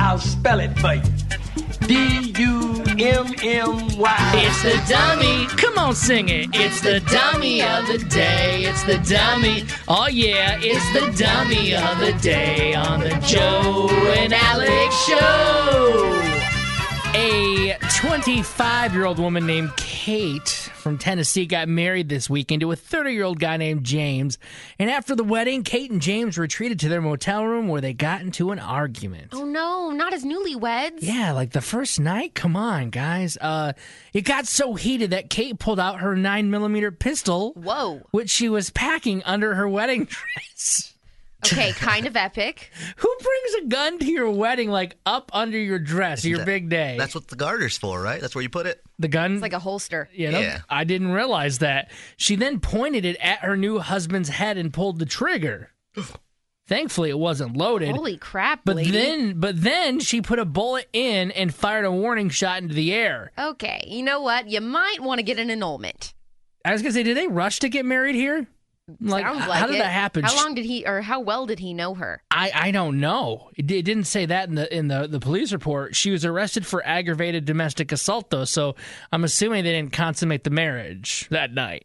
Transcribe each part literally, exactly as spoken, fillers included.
I'll spell it for you. D U M M Y. It's the dummy. Come on, sing it. It's the dummy of the day. It's the dummy. Oh, yeah, it's the dummy of the day on the Joe and Alex Show. A twenty-five-year-old woman named Kate from Tennessee got married this weekend to a thirty-year-old guy named James. And after the wedding, Kate and James retreated to their motel room where they got into an argument. Oh, no, not as newlyweds. Yeah, like the first night? Come on, guys. Uh, it got so heated that Kate pulled out her nine millimeter pistol. Whoa. Which she was packing under her wedding dress. Okay, kind of epic. Who brings a gun to your wedding, like, up under your dress, your That- big day? That's what the garter's for, right? That's where you put it? The gun? It's like a holster. You know, Yeah. I didn't realize that. She then pointed it at her new husband's head and pulled the trigger. Thankfully, it wasn't loaded. Holy crap, but lady. then, but then she put a bullet in and fired a warning shot into the air. Okay, you know what? You might want to get an annulment. I was gonna say, did they rush to get married here? Like, Sounds h- like how did it. that happen? How long did he, or how well did he know her? I, I don't know. It, it didn't say that in the in the, the police report. She was arrested for aggravated domestic assault, though, so I'm assuming they didn't consummate the marriage that night.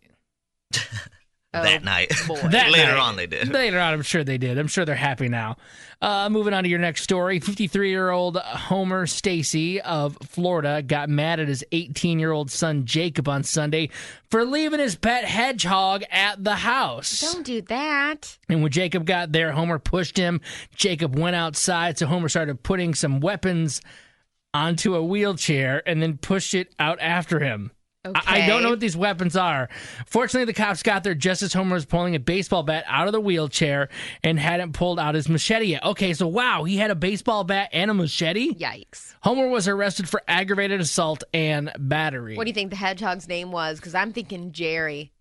that Oh, night. boy. That Later night. on they did. Later on, I'm sure they did. I'm sure they're happy now. Uh, moving on to your next story. fifty-three-year-old Homer Stacy of Florida got mad at his eighteen-year-old son Jacob on Sunday for leaving his pet hedgehog at the house. Don't do that. And when Jacob got there, Homer pushed him. Jacob went outside, so Homer started putting some weapons onto a wheelchair and then pushed it out after him. I, I don't know what these weapons are. Fortunately, the cops got there just as Homer was pulling a baseball bat out of the wheelchair and hadn't pulled out his machete yet. Okay, so wow, he had a baseball bat and a machete? Yikes. Homer was arrested for aggravated assault and battery. What do you think the hedgehog's name was? Because I'm thinking Jerry.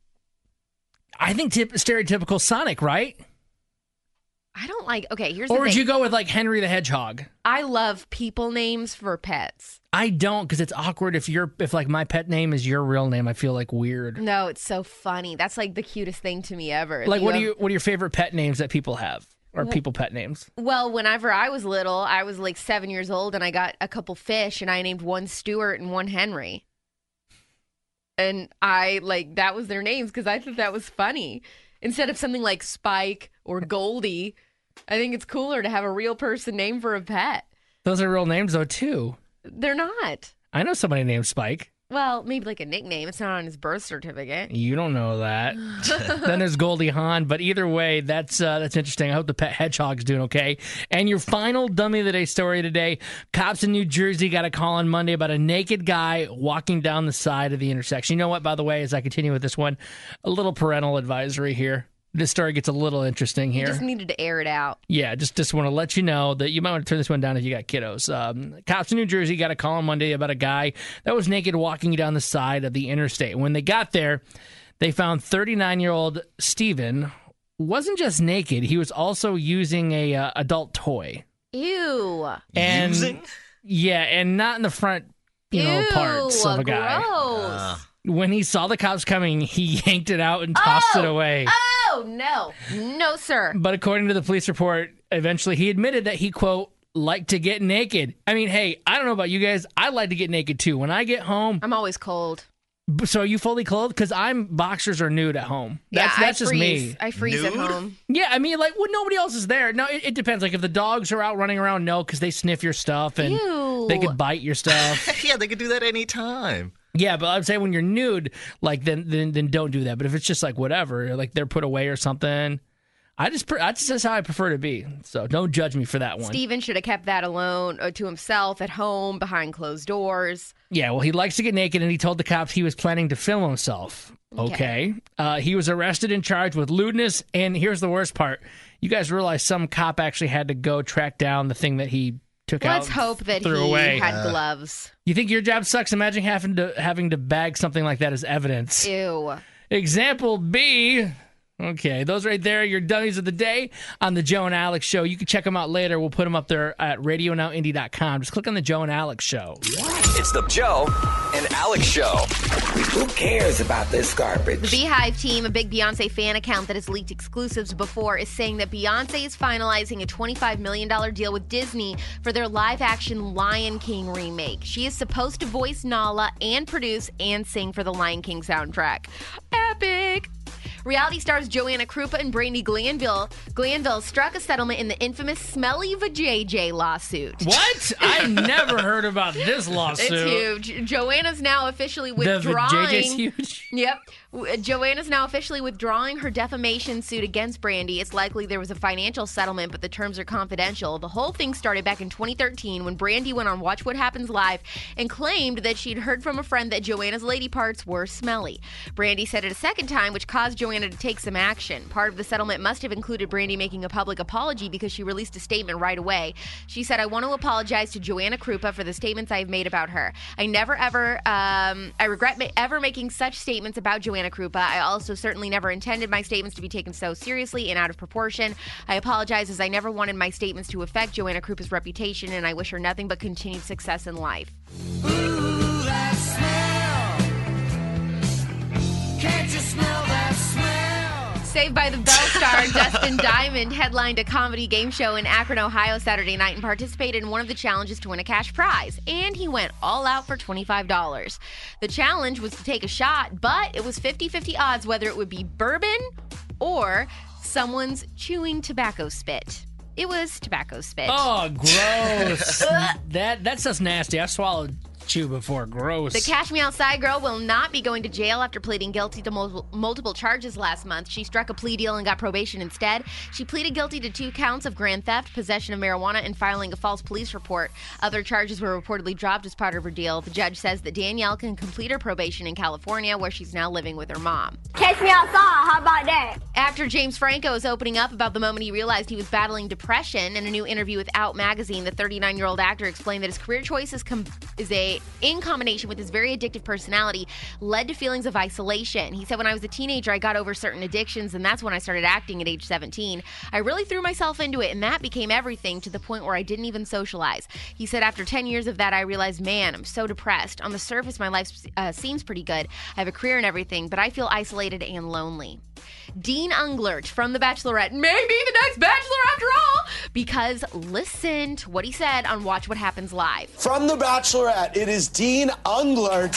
I think tip, stereotypical Sonic, right? I don't like, okay, here's Or the would thing. you go with like Henry the Hedgehog? I love people names for pets. I don't, because it's awkward if you're if like my pet name is your real name. I feel like weird. No, it's so funny. That's like the cutest thing to me ever. If Like, what have- are you? What are your favorite pet names that people have, or people pet names? Well, whenever I was little, I was like seven years old, and I got a couple fish, and I named one Stuart and one Henry. And I like that was their names because I thought that was funny. Instead of something like Spike or Goldie, I think it's cooler to have a real person name for a pet. Those are real names though too. They're not. I know somebody named Spike. Well, maybe like a nickname. It's not on his birth certificate. You don't know that. Then there's Goldie Hawn. But either way, that's uh, that's interesting. I hope the pet hedgehog's doing okay. And your final dummy of the day story today: cops in New Jersey got a call on Monday about a naked guy walking down the side of the intersection. You know what? By the way, as I continue with this one, a little parental advisory here. This story gets a little interesting You here. just needed to air it out. Yeah, just just want to let you know that you might want to turn this one down if you got kiddos. Um, cops in New Jersey got a call on Monday about a guy that was naked walking down the side of the interstate. When they got there, they found thirty-nine-year-old Steven wasn't just naked; he was also using a uh, adult toy. Ew. And Using? yeah, and not in the front, you know, Ew, parts of a guy. Gross. Uh, When he saw the cops coming, he yanked it out and tossed it Oh! away. Oh, no. No, sir. But according to the police report, eventually he admitted that he, quote, liked to get naked. I mean, hey, I don't know about you guys. I like to get naked too. When I get home, I'm always cold. so are you fully clothed? Because I'm boxers or nude at home. That's, yeah, that's I just freeze. me. I freeze at Nude? home. Yeah, I mean, like, when nobody else is there. No, it, it depends. Like, if the dogs are out running around, no, because they sniff your stuff and Ew. they could bite your stuff. yeah, they could do that anytime. Yeah, but I'd say when you're nude, like, then, then then don't do that. But if it's just like whatever, like they're put away or something, I just pre- that's just how I prefer to be. So don't judge me for that one. Steven should have kept that alone uh, to himself at home behind closed doors. Yeah, well, he likes to get naked, and he told the cops he was planning to film himself. Okay. Okay. Uh, he was arrested and charged with lewdness, and here's the worst part. You guys realize some cop actually had to go track down the thing that he took out Let's hope that threw he away. had gloves. You think your job sucks? Imagine having to having to bag something like that as evidence. Ew. Example B, Okay, those right there are your dummies of the day on the Joe and Alex Show. You can check them out later. We'll put them up there at radio now indie dot com. Just click on the Joe and Alex Show. It's the Joe and Alex Show. Who cares about this garbage? The Beehive team, a big Beyonce fan account that has leaked exclusives before, is saying that Beyonce is finalizing a twenty-five million dollars deal with Disney for their live-action Lion King remake. She is supposed to voice Nala and produce and sing for the Lion King soundtrack. Epic! Reality stars Joanna Krupa and Brandi Glanville Glanville struck a settlement in the infamous Smelly Vajayjay lawsuit. What? I never heard about this lawsuit. It's huge. Joanna's now officially The withdrawing. Vajayjay's huge. Yep. Joanna's now officially withdrawing her defamation suit against Brandi. It's likely there was a financial settlement, but the terms are confidential. The whole thing started back in twenty thirteen when Brandi went on Watch What Happens Live and claimed that she'd heard from a friend that Joanna's lady parts were smelly. Brandi said it a second time, which caused Joanna to take some action. Part of the settlement must have included Brandi making a public apology because she released a statement right away. She said, "I want to apologize to Joanna Krupa for the statements I've made about her. I never ever, um, I regret ma- ever making such statements about Joanna Krupa. I also certainly never intended my statements to be taken so seriously and out of proportion. I apologize as I never wanted my statements to affect Joanna Krupa's reputation, and I wish her nothing but continued success in life." Ooh, that smell. Can't you smell that smell? Saved by the Bell star Dustin Diamond headlined a comedy game show in Akron, Ohio Saturday night and participated in one of the challenges to win a cash prize. And he went all out for twenty-five dollars. The challenge was to take a shot, but it was fifty-fifty odds whether it would be bourbon or someone's chewing tobacco spit. It was tobacco spit. Oh, gross. that that stuff's nasty. I've swallowed chew before. Gross. The Cash Me Outside girl will not be going to jail after pleading guilty to mul- multiple charges last month. She struck a plea deal and got probation instead. She pleaded guilty to two counts of grand theft, possession of marijuana, and filing a false police report. Other charges were reportedly dropped as part of her deal. The judge says that Danielle can complete her probation in California, where she's now living with her mom. Catch me outside. How about that? Actor James Franco is opening up about the moment he realized he was battling depression. In a new interview with Out Magazine, the thirty-nine-year-old actor explained that his career choices com- is a in combination with his very addictive personality led to feelings of isolation. He said, "When I was a teenager, I got over certain addictions, and that's when I started acting at age seventeen. I really threw myself into it, and that became everything to the point where I didn't even socialize." He said, "After ten years of that, I realized, man, I'm so depressed. On the surface, my life uh, seems pretty good. I have a career and everything, but I feel isolated and lonely." Dean Unglert from The Bachelorette may be the next Bachelor after all, because listen to what he said on Watch What Happens Live. From The Bachelorette, it is Dean Unglert.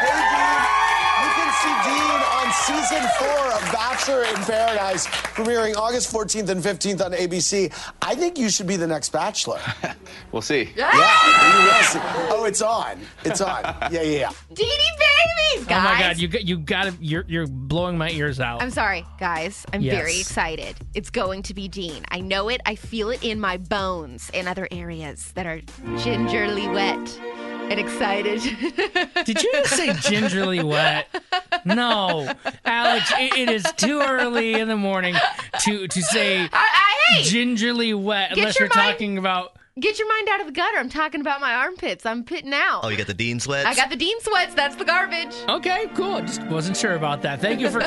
Hey, Dean, you can see Dean on season four of Bachelor in Paradise, premiering August fourteenth and fifteenth on A B C. I think you should be the next Bachelor. We'll see. Yeah, you will see. Oh, it's on. It's on. Yeah, yeah, yeah. Dee Dee babies, guys. Oh my God, you got you got to you're you're blowing my ears out. I'm sorry, guys. I'm Yes. very excited. It's going to be Dean. I know it. I feel it in my bones and other areas that are gingerly wet and excited. Did you just say gingerly wet? No, Alex, it, it is too early in the morning to to say I, I, hey, gingerly wet Get unless your you're mind- talking about. get your mind out of the gutter. I'm talking about my armpits. I'm pitting out. Oh, you got the Dean sweats? I got the Dean sweats. That's the garbage. Okay, cool. Just wasn't sure about that. Thank you for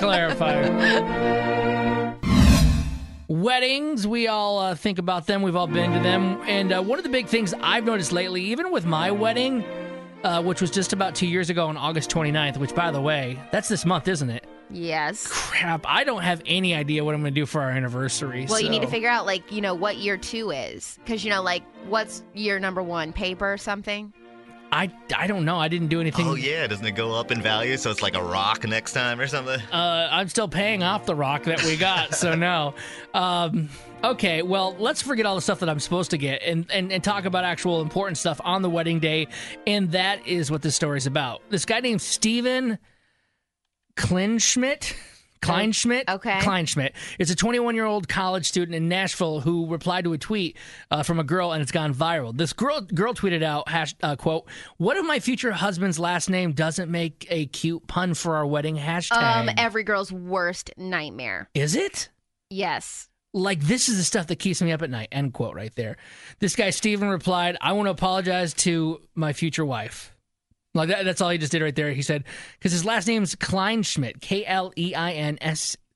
clarifying. Weddings, we all uh, think about them. We've all been to them. And uh, one of the big things I've noticed lately, even with my wedding, uh, which was just about two years ago on August twenty-ninth, which, by the way, that's this month, isn't it? Yes. Crap, I don't have any idea what I'm going to do for our anniversary. Well, you need to so- figure out, like, you know, what year two is. Because, you know, like, what's year number one? Paper or something? I, I don't know. I didn't do anything. Oh, yeah. Doesn't it go up in value? So it's like a rock next time or something? Uh, I'm still paying off the rock that we got, so no. Um, okay, well, let's forget all the stuff that I'm supposed to get and, and, and talk about actual important stuff on the wedding day, and that is what this story's about. This guy named Steven Kleinschmidt. Kleinschmidt? Okay. Kleinschmidt. It's a twenty-one-year-old college student in Nashville who replied to a tweet uh, from a girl, and it's gone viral. This girl girl tweeted out, hash, uh, quote, "What if my future husband's last name doesn't make a cute pun for our wedding hashtag?" Um, every girl's worst nightmare. Is it? Yes. Like, this is the stuff that keeps me up at night, end quote right there. This guy, Steven, replied, "I want to apologize to my future wife." Like, that, that's all he just did right there. He said, because his last name's Kleinschmidt, K L E I N S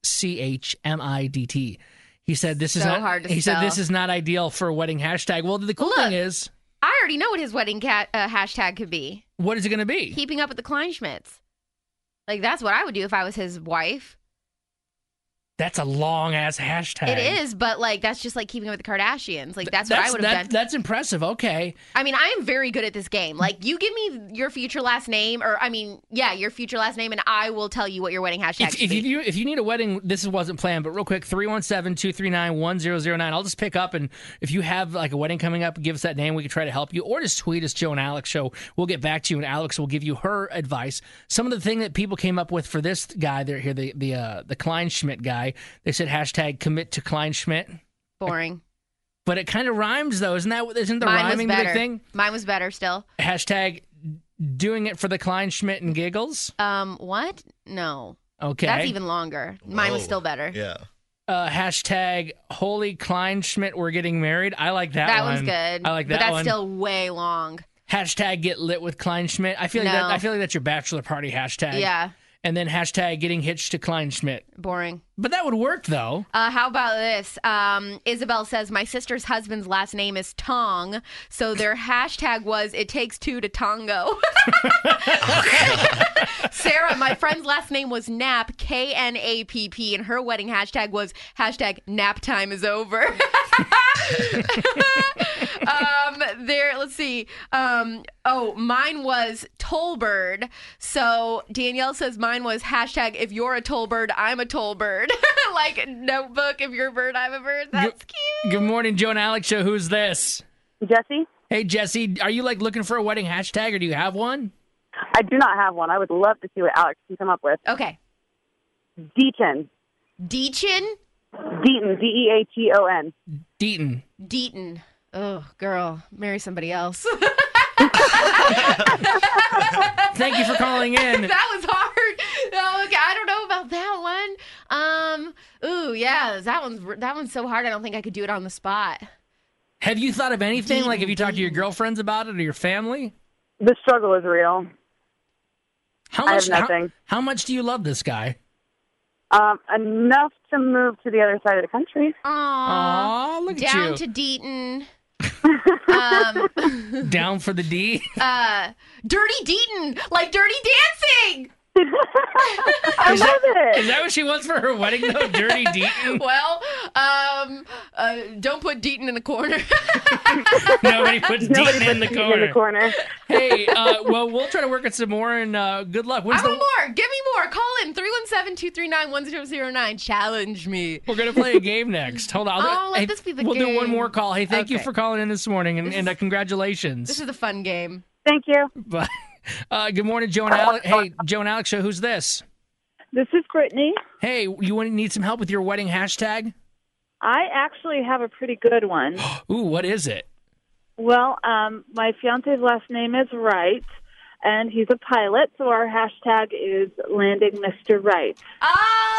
C H M I D T. He said this is So not hard to He said spell. this is not ideal for a wedding hashtag. Well, the cool Look. thing is, I already know what his wedding cat uh, hashtag could be. what is it going to be? Keeping up with the Kleinschmidts. Like, that's what I would do if I was his wife. That's a long ass hashtag. It is, but like that's just like keeping up with the Kardashians. Like that's, what I would have that- done. That's impressive. Okay. I mean, I am very good at this game. Like, you give me your future last name, or I mean, yeah, your future last name, and I will tell you what your wedding hashtag If, should if be. you if you need a wedding, this wasn't planned, but real quick, three one seven, two three nine, one zero zero nine. I'll just pick up, and if you have like a wedding coming up, give us that name. We can try to help you, or just tweet us, Joe and Alex Show. We'll get back to you, and Alex will give you her advice. Some of the thing that people came up with for this guy there here, the the uh, the Kleinschmidt guy, they said hashtag commit to Kleinschmidt. Boring. But it kind of rhymes though, isn't that? Isn't the Mine was rhyming the better. big thing? Mine was better still. Hashtag doing it for the Kleinschmidt and giggles. Um, what? No. Okay. That's even longer. Mine was Whoa. still better. Yeah. Uh, hashtag holy Kleinschmidt, we're getting married. I like that, That one. one's good. I like that But that's one. still way long. Hashtag get lit with Kleinschmidt. I feel like No. that, I feel like that's your bachelor party hashtag. Yeah. And then hashtag getting hitched to Kleinschmidt. Boring. But that would work though. Uh, how about this? Um, Isabel says, my sister's husband's last name is Tong, so their hashtag was, it takes two to tango. Sarah, my friend's last name was Knapp, K N A P P, and her wedding hashtag was hashtag nap time is over. um, there, let's see. Um, oh, mine was Tollbird. So Danielle says mine was hashtag if you're a Tollbird, I'm a Tollbird. Like Notebook, if you're a bird, I'm a bird. That's cute. Good morning, Joe and Alex Show. Who's this? Jesse? Hey, Jesse. Are you like looking for a wedding hashtag, or do you have one? I do not have one. I would love to see what Alex can come up with. Okay. Deaton. Deachin? Deaton. D E A T O N. Deaton. Deaton. Oh, girl. Marry somebody else. Thank you for calling in. That was hard. Oh, okay, I don't know about that one. Um, ooh, yeah, that one's that one's so hard. I don't think I could do it on the spot. Have you thought of anything? Deaton, Like, have you talked to your Deaton. girlfriends about it or your family? The struggle is real. How I much? have how, nothing. how much do you love this guy? Um, enough to move to the other side of the country. Aw, Aw, look down at you. to Deaton. um, Down for the D. uh, Dirty Deaton, like Dirty Dancing. I Is love that- it. Is that what she wants for her wedding, though? Dirty Deaton? Well, um, uh, don't put Deaton in the corner. Nobody puts Nobody Deaton in the puts corner. in the corner. Hey, uh, well, we'll try to work it some more, and uh, good luck. I When's want the- more. Give me more. Call in three one seven, two three nine, one zero zero nine. Challenge me. We're going to play a game next. Hold on. Oh, let this be the we'll do one game. more call. Hey, thank you Okay. for calling in this morning, and, and uh, This congratulations. is a fun game. Thank you. But, uh, good morning, Joe and Alex. Hey, Joe and Alex Show. Who's this? This is Brittany. Hey, you want need some help with your wedding hashtag? I actually have a pretty good one. Ooh, what is it? Well, um, my fiance's last name is Wright, and he's a pilot, so our hashtag is landing Mister Wright. Oh,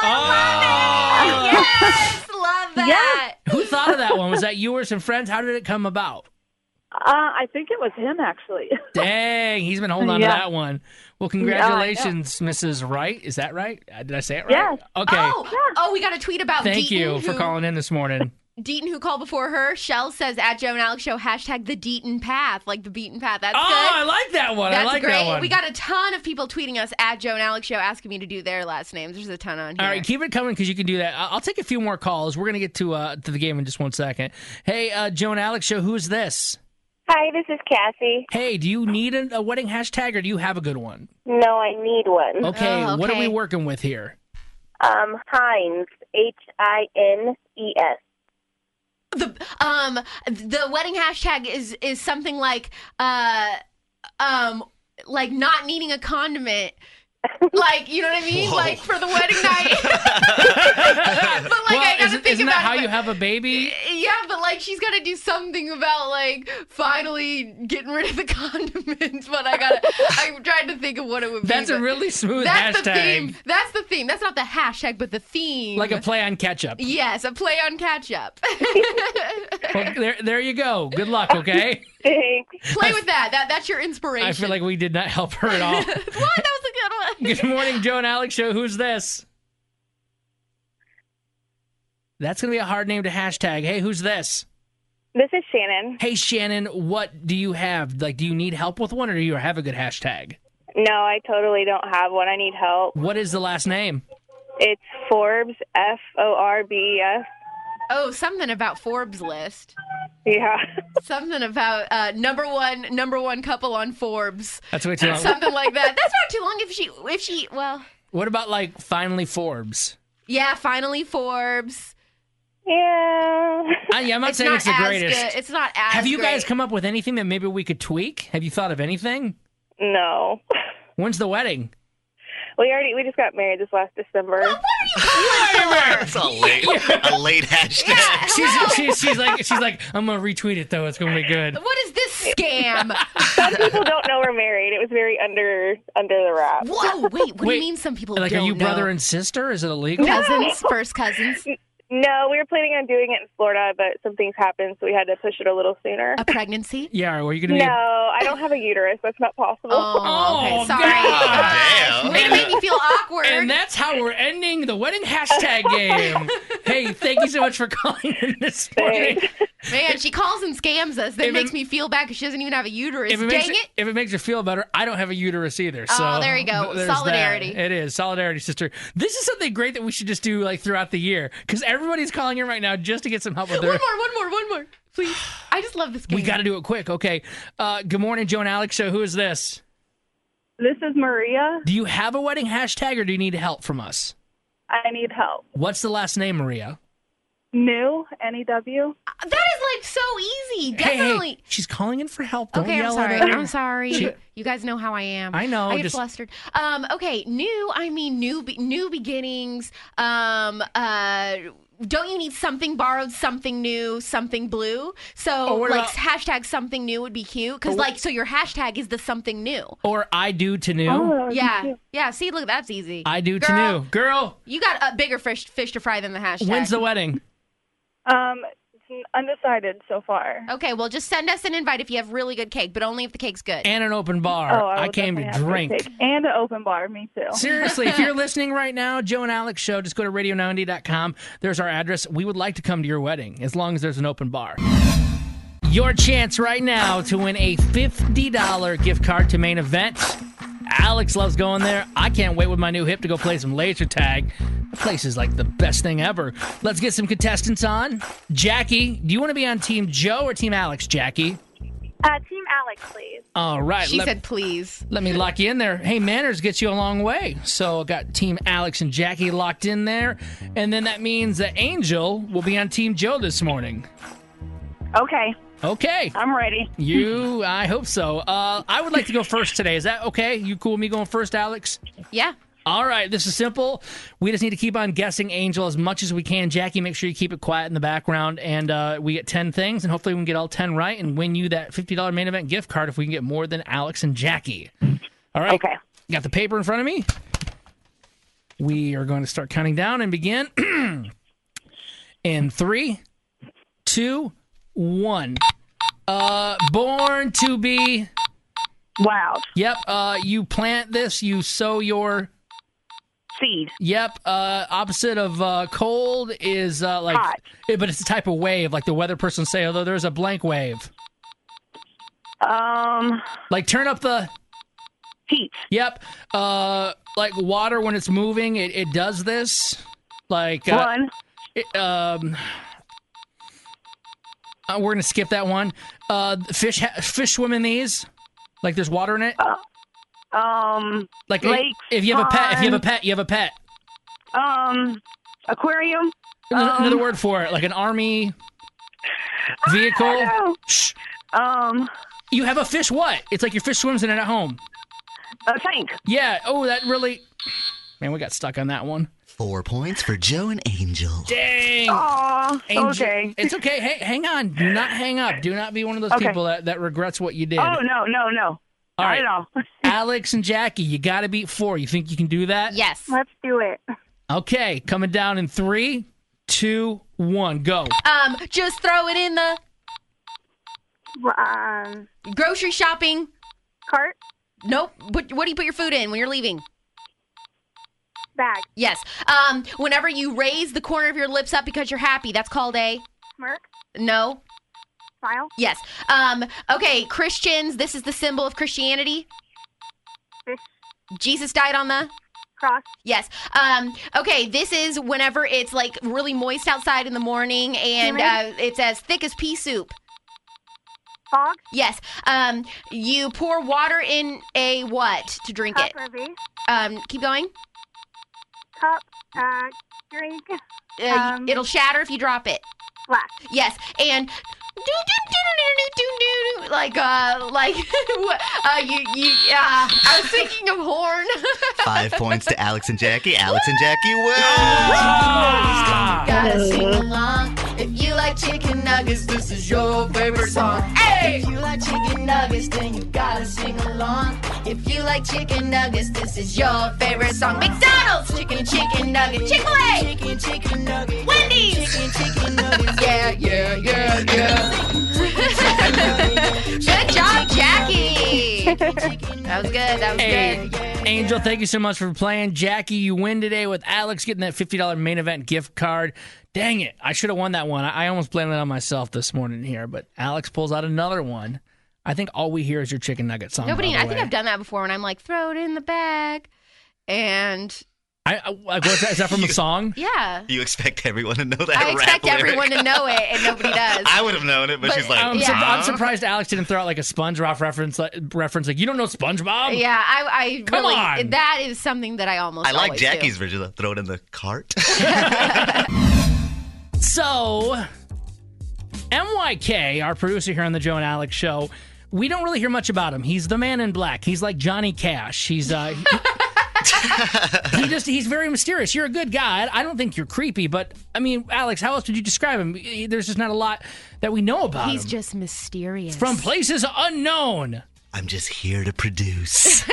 Oh! love it. Yes, love that. Who thought of that one? Was that you or some friends? How did it come about? Uh, I think it was him, actually. Dang, he's been holding on Yeah. to that one. Well, congratulations, Missus Wright. Is that right? Uh, Did I say it right? Yes. Okay. Oh, oh, we got a tweet about Thank Deaton, you for who, calling in this morning. Deaton, who called before her. Shell says at Joe and Alex Show, hashtag the Deaton path, like the beaten path. That's Oh, good. I like that one. That's I like great. that one. We got a ton of people tweeting us at Joe and Alex Show asking me to do their last names. There's a ton on here. All right, keep it coming because you can do that. I- I'll take a few more calls. We're gonna get to uh, to the game in just one second. Hey, uh, Joe and Alex Show. Who's this? Hi, this is Cassie. Hey, do you need a, a wedding hashtag or do you have a good one? No, I need one. Okay, Oh, what are we okay. working with here? Um, Hines, H I N E S. The um the wedding hashtag is is something like uh um like not needing a condiment. Like, you know what I mean? Whoa. Like for the wedding night. But like well, I gotta isn't, think isn't about that how it, you but- have a baby? Yeah, but like she's got to do something about like finally getting rid of the condiments. But I gotta, I'm trying to think of what it would That's be. a but really smooth that's hashtag. the theme. That's the theme. That's not the hashtag, but the theme. Like a play on ketchup. yes, a play on catch up. Well, there, there you go. Good luck, okay? Thanks. Play with that. That that's your inspiration. I feel like we did not help her at all. what? That was a good one. Good morning, Joe and Alex Show. Who's this? That's going to be a hard name to hashtag. Hey, who's this? This is Shannon. Hey, Shannon, what do you have? Like, do you need help with one, or do you have a good hashtag? No, I totally don't have one. I need help. What is the last name? It's Forbes, F O R B E S. Oh, something about Forbes list. Yeah. Something about uh, number one number one couple on Forbes. That's way too long. Something like that. That's not too long if she if she well. What about, like, finally Forbes? Yeah, finally Forbes. Yeah. Uh, yeah, I'm not It's saying not it's the as greatest. good. It's not as Have you great. guys come up with anything that maybe we could tweak? Have you thought of anything? No. When's the wedding? We already we just got married this last December. What are you calling It's a late, a late hashtag. She's, she's, she's like, she's like, I'm gonna retweet it though. It's gonna be good. What is this scam? Some people don't know we're married. It was very under under the wrap. Whoa, wait, what do Wait, you mean some people Like, don't are you know? brother and sister? Is it illegal? Cousins, first cousins. No, we were planning on doing it in Florida, but some things happened, so we had to push it a little sooner. A pregnancy? Yeah, are you gonna be? No, I don't have a uterus. That's not possible. Oh, okay, Oh, sorry. God. Damn. They make me feel awkward. And that's how we're ending the wedding hashtag game. Hey, thank you so much for calling in this morning. Man, she calls and scams us. That If makes it- me feel bad because she doesn't even have a uterus. If it, Dang makes it. if it makes you feel better, I don't have a uterus either. So Oh, there you go. th- there's that. Solidarity. It is solidarity, sister. This is something great that we should just do like throughout the year because everybody's calling in right now just to get some help with One their. more, one more, one more. Please. I just love this game. We got to do it quick. Okay. Uh, good morning, Joe and Alex Show. Who is this? This is Maria. Do you have a wedding hashtag or do you need help from us? I need help. What's the last name, Maria? New, N E W. That is like so easy. Hey, hey, Definitely. she's calling in for help. Don't Okay, I'm yell sorry. at her. I'm sorry. She- You guys know how I am. I know, I get just- flustered. Um, okay, new. I mean, new. Be- new beginnings. Um, uh, don't you need something borrowed, something new, something blue? So, Oh, what like, about- hashtag something new would be cute because, Oh, like, so your hashtag is the something new. Or I do to new. Oh, Yeah, yeah. See, look, that's easy. I do to Girl, new. Girl, You got a bigger fish fish to fry than the hashtag. when's the wedding? Um, it's undecided so far. Okay, well, just send us an invite if you have really good cake, but only if the cake's good. And an open bar. Oh, I will came to definitely have drink. cake. And an open bar. Me too. Seriously, if you're listening right now, Joe and Alex Show, just go to radio ninety dot com. There's our address. We would like to come to your wedding as long as there's an open bar. Your chance right now to win a fifty dollars gift card to Main Event. Alex loves going there. I can't wait with my new hip to go play some laser tag. The place is like the best thing ever. Let's get some contestants on. Jackie, do you want to be on Team Joe or Team Alex, Jackie? Uh, Team Alex, please. All right. She let- said, please. Let me lock you in there. Hey, manners gets you a long way. So I got Team Alex and Jackie locked in there. And then that means that Angel will be on Team Joe this morning. Okay, Okay. I'm ready. You, I hope so. Uh, I would like to go first today. Is that okay? You cool with me going first, Alex? Yeah. All right, this is simple. We just need to keep on guessing Angel as much as we can. Jackie, make sure you keep it quiet in the background. And uh, we get ten things, and hopefully we can get all ten right and win you that fifty dollars Main Event gift card if we can get more than Alex and Jackie. All right. Okay. Got the paper in front of me. We are going to start counting down and begin in three, two, one. Uh, born to be. Wow. Yep. Uh, you plant this. You sow your. Seed. Yep. Uh, opposite of uh, cold is uh, like, Hot. eh, but it's a type of wave, like the weather person say. Although there's a blank wave. Um, Like turn up the. heat. Yep. Uh, like water when it's moving, it, it does this. Like uh, One. it, um. Uh, we're gonna skip that one. Uh, fish ha- fish swim in these. Like there's water in it. Um, Like lakes, if you have a pet, if you have a ponds. pet, you have a pet. um, aquarium. Another, Um, another word for it, like an army vehicle. know. Shh. Um, You have a fish. What? It's like your fish swims in it at home. a tank. Yeah. Oh, that really. Man, we got stuck on that one. Four points for Joe and Angel. Dang. Aw, Angel- okay. It's okay. Hey, hang on. Do not hang up. Do not be one of those Okay. people that, that regrets what you did. Oh, no, no, no. All Not right. at all. Alex and Jackie, you got to beat four. You think you can do that? Yes. Let's do it. Okay. Coming down in three, two, one, go. Um, just throw it in the Um, grocery shopping. cart. Nope. What, what do you put your food in when you're leaving? Bag. Yes. Um, whenever you raise the corner of your lips up because you're happy, that's called a Smirk. no. Smile. Yes. Um, okay, Christians, this is the symbol of Christianity. Fish. Jesus died on the Cross. Yes. Um, okay, this is whenever it's like really moist outside in the morning and uh, it's as thick as pea soup. Fog. Yes. Um, you pour water in a what to drink Cup it? or vase. Um, keep going. Cup. Uh, drink. Uh, Um, it'll shatter if you drop it. Glass. Yes. And do do do do do do do like uh like uh you you uh I was thinking of horn. Five points to Alex and Jackie. Alex and Jackie win. Ah! Gotta sing along. If you like chicken nuggets, this is your favorite song. Hey! If you like chicken nuggets, then you gotta sing along. If you like chicken nuggets, this is your favorite song. McDonald's chicken chicken nugget, Chick-fil-A, chicken chicken nugget, Wendy's chicken chicken nuggets. Yeah, yeah, yeah, yeah. Good job, Jackie. That was good. That was Hey, good. Angel, thank you so much for playing. Jackie, you win today with Alex getting that fifty dollars main event gift card. Dang it. I should have won that one. I I almost blamed it on myself this morning here, but Alex pulls out another one. I think all we hear is your chicken nugget song. Nobody. by the I think way. I've done that before when I'm like, throw it in the bag, and I, I, like, what's that? Is that from a song? yeah. You expect everyone to know that I rap expect lyric. everyone to know it, and nobody does. I would have known it, but, But- she's like, I'm, Yeah. sur- I'm huh? surprised Alex didn't throw out like a SpongeBob reference. Like, reference like you don't know SpongeBob? Yeah, I, I Come really. on. That is something that I almost. I like always Jackie's do. version of throw it in the cart. So, M Y K, our producer here on the Joe and Alex show, we don't really hear much about him. He's the man in black. He's like Johnny Cash. He's uh, he, he just he's very mysterious. You're a good guy. I don't think you're creepy, but I mean, Alex, how else would you describe him? There's just not a lot that we know about He's him. just mysterious. From places unknown. I'm just here to produce.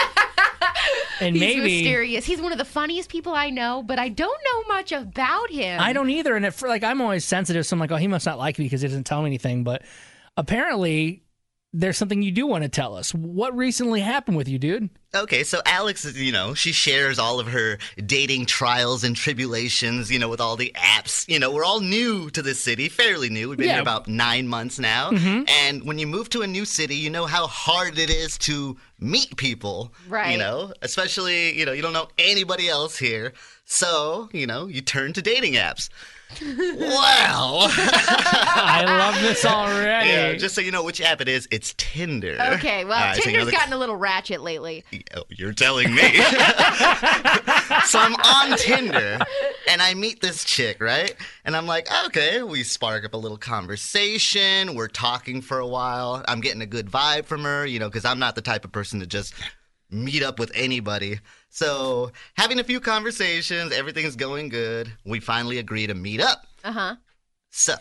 And He's maybe mysterious. He's one of the funniest people I know, but I don't know much about him. I don't either. And it, for, like I'm always sensitive, so I'm like, oh, he must not like me because he doesn't tell me anything. But apparently, there's something you do want to tell us. What recently happened with you, dude? Okay, so Alex, you know, she shares all of her dating trials and tribulations, you know, with all the apps. You know, we're all new to this city, fairly new. We've been Yeah. here about nine months now. Mhm. And when you move to a new city, you know how hard it is to meet people. Right. You know, especially, you know, you don't know anybody else here. So, you know, you turn to dating apps. Well, I love this already. yeah, just so you know which app it is, it's Tinder. Okay, well, All right, so you know Tinder's the- gotten a little ratchet lately. Oh, you're telling me. So I'm on Tinder and I meet this chick, right? And I'm like, okay, we spark up a little conversation. We're talking for a while. I'm getting a good vibe from her, you know, because I'm not the type of person to just meet up with anybody. So having a few conversations, everything's going good. We finally agree to meet up. Uh huh. So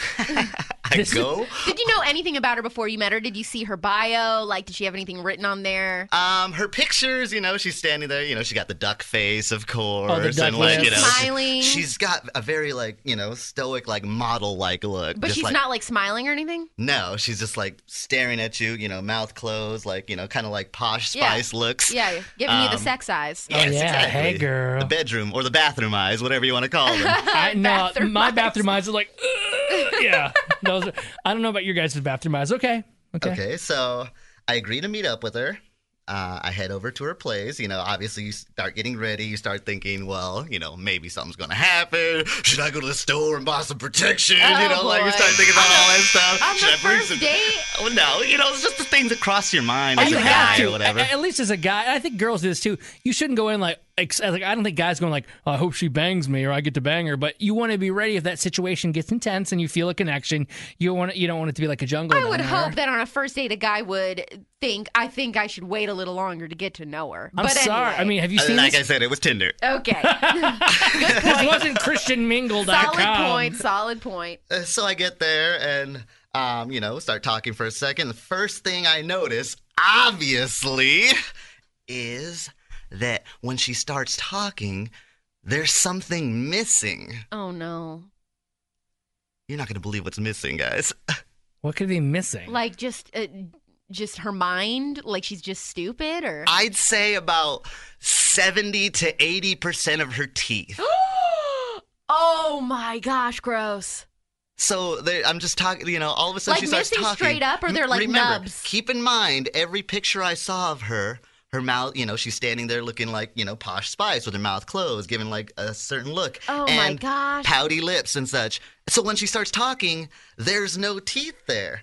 I go. Did you know anything about her before you met her? Did you see her bio? Like, did she have anything written on there? Um, her pictures, you know, she's standing there, you know, she got the duck face, of course, Oh, the duck and like, you lips. know, Smiling. she, she's got a very like, you know, stoic, like model-like look. But just she's like, not like smiling or anything? No, she's just like staring at you, you know, mouth closed, like, you know, kind of like posh Yeah. spice looks. Yeah, giving you the Um, sex eyes. Oh, Yes, yeah. exactly. Hey, girl. The bedroom or the bathroom eyes, whatever you want to call them. I know Bathroom my eyes. bathroom eyes are like, "Ugh." Yeah. Those. Are, I don't know about your guys' bathroom eyes. Okay. Okay. Okay, so I agree to meet up with her. Uh, I head over to her place. You know, obviously, you start getting ready. You start thinking, well, you know, maybe something's going to happen. Should I go to the store and buy some protection? Oh, you know, like you boy. start thinking about all that stuff. On Should the I bring first some? date? Oh, no, you know, it's just the things that cross your mind Oh, as you a have guy to. or whatever. At, at least as a guy, I think girls do this too. You shouldn't go in like, ex- like I don't think guys going like, oh, I hope she bangs me or I get to bang her. But you want to be ready if that situation gets intense and you feel a connection. You want you don't want it to be like a jungle. I down would there. hope that on a first date, a guy would think, I think I should wait a little longer to get to know her. I'm but sorry. Anyway. I mean, have you Uh, seen like this? I said, it was Tinder. Okay. This wasn't Christian Mingle dot com. Solid point. Solid point. Uh, so I get there and, um, you know, start talking for a second. The first thing I notice, obviously, is that when she starts talking, there's something missing. Oh, no. You're not going to believe what's missing, guys. What could be missing? Like just uh, just her mind, like she's just stupid, or I'd say about seventy to eighty percent of her teeth. Oh my gosh, gross. So they, I'm just talking, you know, all of a sudden Like she starts missing talking. straight up, or they're like Remember, nubs? keep in mind, every picture I saw of her, her mouth, you know, she's standing there looking like, you know, Posh Spice with her mouth closed, giving like a certain look. Oh and my gosh. pouty lips and such. So when she starts talking, there's no teeth there.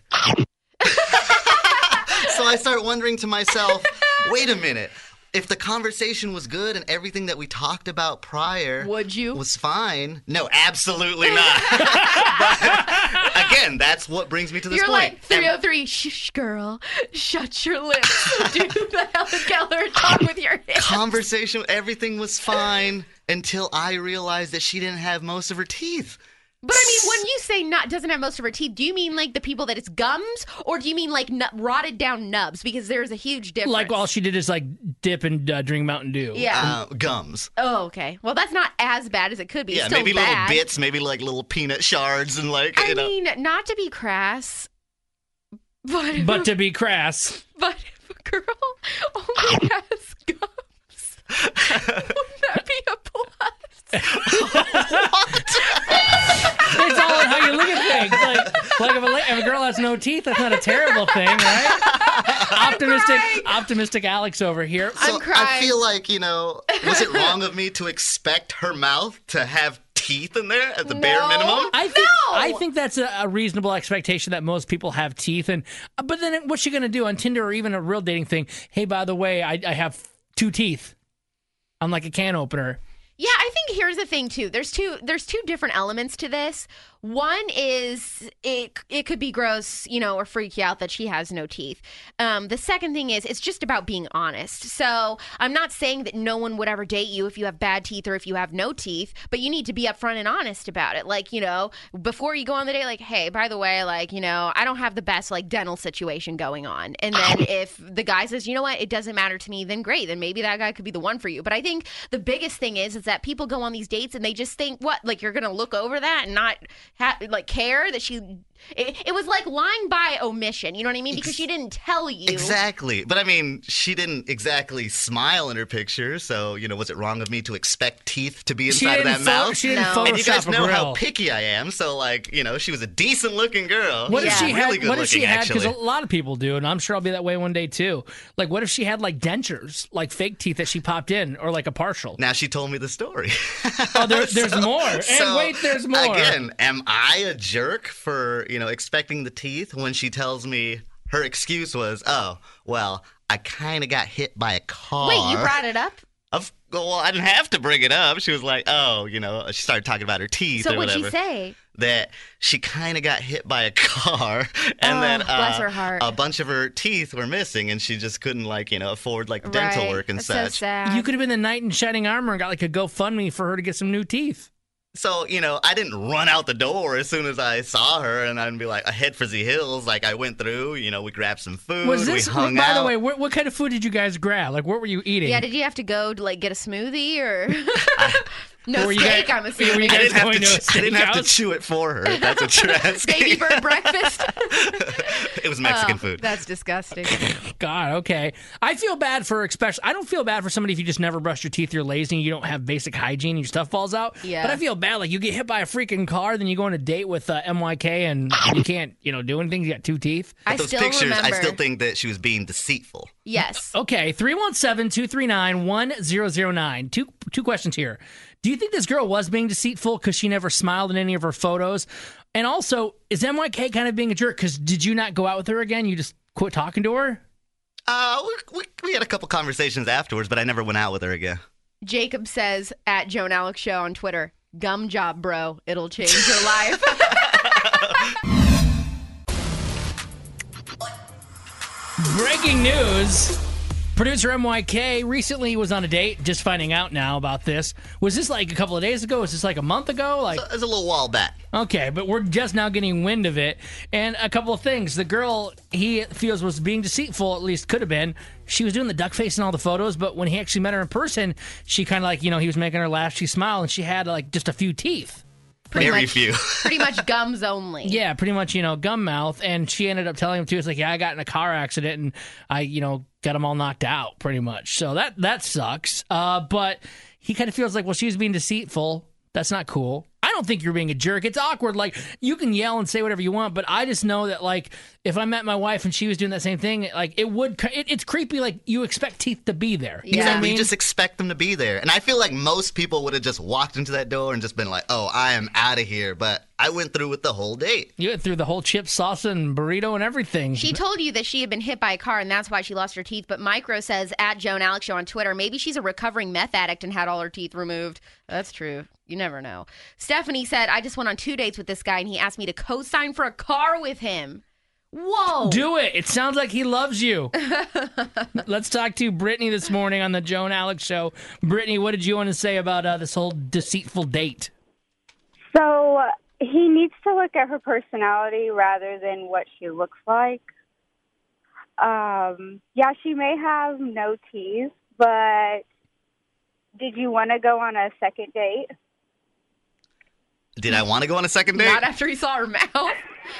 So I start wondering to myself, wait a minute. If the conversation was good and everything that we talked about prior would you was fine, no, absolutely not. But again, that's what brings me to this You're point. like three oh three, shh, girl, shut your lips. Do the Helen Keller talk with your hands. Conversation, everything was fine until I realized that she didn't have most of her teeth. But I mean, when you say not doesn't have most of her teeth, do you mean like the people that it's gums, or do you mean like nu- rotted down nubs? Because there's a huge difference. Like all she did is like dip and uh, drink Mountain Dew. Yeah. Uh, gums. Oh, okay. Well, that's not as bad as it could be. Yeah, It's still maybe bad. little bits, maybe like little peanut shards and like, I you know. mean, not to be crass, but But to be crass. but if a girl only has gums, wouldn't that be a plus? It's all in how you look at things. Like, like if, a, la- if a girl has no teeth, that's not a terrible thing, right? Optimistic, optimistic Alex over here. So I feel like, you know, was it wrong of me to expect her mouth to have teeth in there at the bare minimum? I think I think that's a, a reasonable expectation that most people have teeth, and but then what's she gonna do on Tinder or even a real dating thing? Hey, by the way, I, I have two teeth. I'm like a can opener. Yeah, I think here's the thing too. There's two there's two different elements to this. One is it it could be gross, you know, or freak you out that she has no teeth. Um, the second thing is it's just about being honest. So I'm not saying that no one would ever date you if you have bad teeth or if you have no teeth, but you need to be upfront and honest about it. Like, you know, before you go on the date, like, hey, by the way, like, you know, I don't have the best like dental situation going on. And then if the guy says, you know what, it doesn't matter to me, then great. Then maybe that guy could be the one for you. But I think the biggest thing is is that people go on these dates and they just think, what, like you're gonna look over that and not ha- like care that she. It, it was like lying by omission. You know what I mean? Because she didn't tell you. Exactly. But I mean, she didn't exactly smile in her picture. So, you know, was it wrong of me to expect teeth to be She inside of didn't that pho- mouth? she didn't No. And you guys Photoshop a know how grill. picky I am. So, like, you know, she was a decent looking girl. What if Yeah. she had? Really good What if she looking, had? Because actually. a lot of people do, and I'm sure I'll be that way one day too. Like, what if she had like dentures, like fake teeth that she popped in, or like a partial? Now she told me the story. Oh, there, there's more. And So, wait, there's more. Again, am I a jerk for, you know, expecting the teeth when she tells me her excuse was, oh, well, I kind of got hit by a car. Wait, you brought it up? Of, well, I didn't have to bring it up. She was like, oh, you know, she started talking about her teeth So or what'd whatever. she say? That she kind of got hit by a car, and Oh, then uh, bless her heart. a bunch of her teeth were missing, and she just couldn't, like, you know, afford like dental Right. work and That's so such. sad. You could have been the knight in shining armor and got like a GoFundMe for her to get some new teeth. So, you know, I didn't run out the door as soon as I saw her, and I'd be like, I head for the hills. Like, I went through, you know, we grabbed some food, Was this? we hung by out. the way, what, what kind of food did you guys grab? Like, what were you eating? Yeah, did you have to go to like get a smoothie or Or no were you steak? guys- I'm were assuming. you I guys didn't, have going to, to a ch- I didn't have to steakhouse? chew it for her. if That's what you're asking. Baby bird breakfast. It was Mexican Oh, food. That's disgusting. God, okay. I feel bad for, especially, I don't feel bad for somebody if you just never brush your teeth, you're lazy, and you don't have basic hygiene, your stuff falls out. Yeah. But I feel bad, like you get hit by a freaking car, then you go on a date with uh, M Y K, and you can't, you know, do anything. You got two teeth. I Those still pictures, remember. I still think that she was being deceitful. Yes. Okay, three one seven, two three nine, one zero zero nine. Two, two questions here. Do you think this girl was being deceitful because she never smiled in any of her photos? And also, is M Y K kind of being a jerk? Because did you not go out with her again? You just quit talking to her? Uh, we, we, we had a couple conversations afterwards, but I never went out with her again. Jacob says at Joan Alex Show on Twitter, "Gum job, bro. It'll change your life." Breaking news. Producer M Y K recently was on a date, just finding out now about this. Was this like a couple of days ago? Was this like a month ago? Like, So, it was a little while back. okay, but we're just now getting wind of it. And a couple of things. The girl he feels was being deceitful, at least could have been. She was doing the duck face in all the photos, but when he actually met her in person, she kind of like, you know, he was making her laugh. She smiled, and she had like just a few teeth. Pretty Very much, few. pretty much gums only. Yeah, pretty much, you know, gum mouth. And she ended up telling him, too, it's like, yeah, I got in a car accident and I, you know, got him all knocked out, pretty much. So that, that sucks. Uh, but he kind of feels like, well, she was being deceitful. That's not cool. I don't think you're being a jerk. It's awkward. Like, you can yell and say whatever you want, but I just know that, like, if I met my wife and she was doing that same thing, like, it would, it, it's creepy. Like, you expect teeth to be there. You Yeah, know what I we mean? just expect them to be there. And I feel like most people would have just walked into that door and just been like, oh, I am out of here. But I went through with the whole date. You went through the whole chip, salsa, and burrito and everything. She told you that she had been hit by a car and that's why she lost her teeth. But Micro says at Joe and Alex Show on Twitter, maybe she's a recovering meth addict and had all her teeth removed. That's true. You never know. Stephanie said, I just went on two dates with this guy and he asked me to co-sign for a car with him. Whoa. Do it. It sounds like he loves you. Let's talk to Brittany this morning on the Joe and Alex Show. Brittany, what did you want to say about uh, this whole deceitful date? So uh, he needs to look at her personality rather than what she looks like. Um, yeah, she may have no teeth, but did you want to go on a second date? Did I want to go on a second date? Not after he saw her mouth.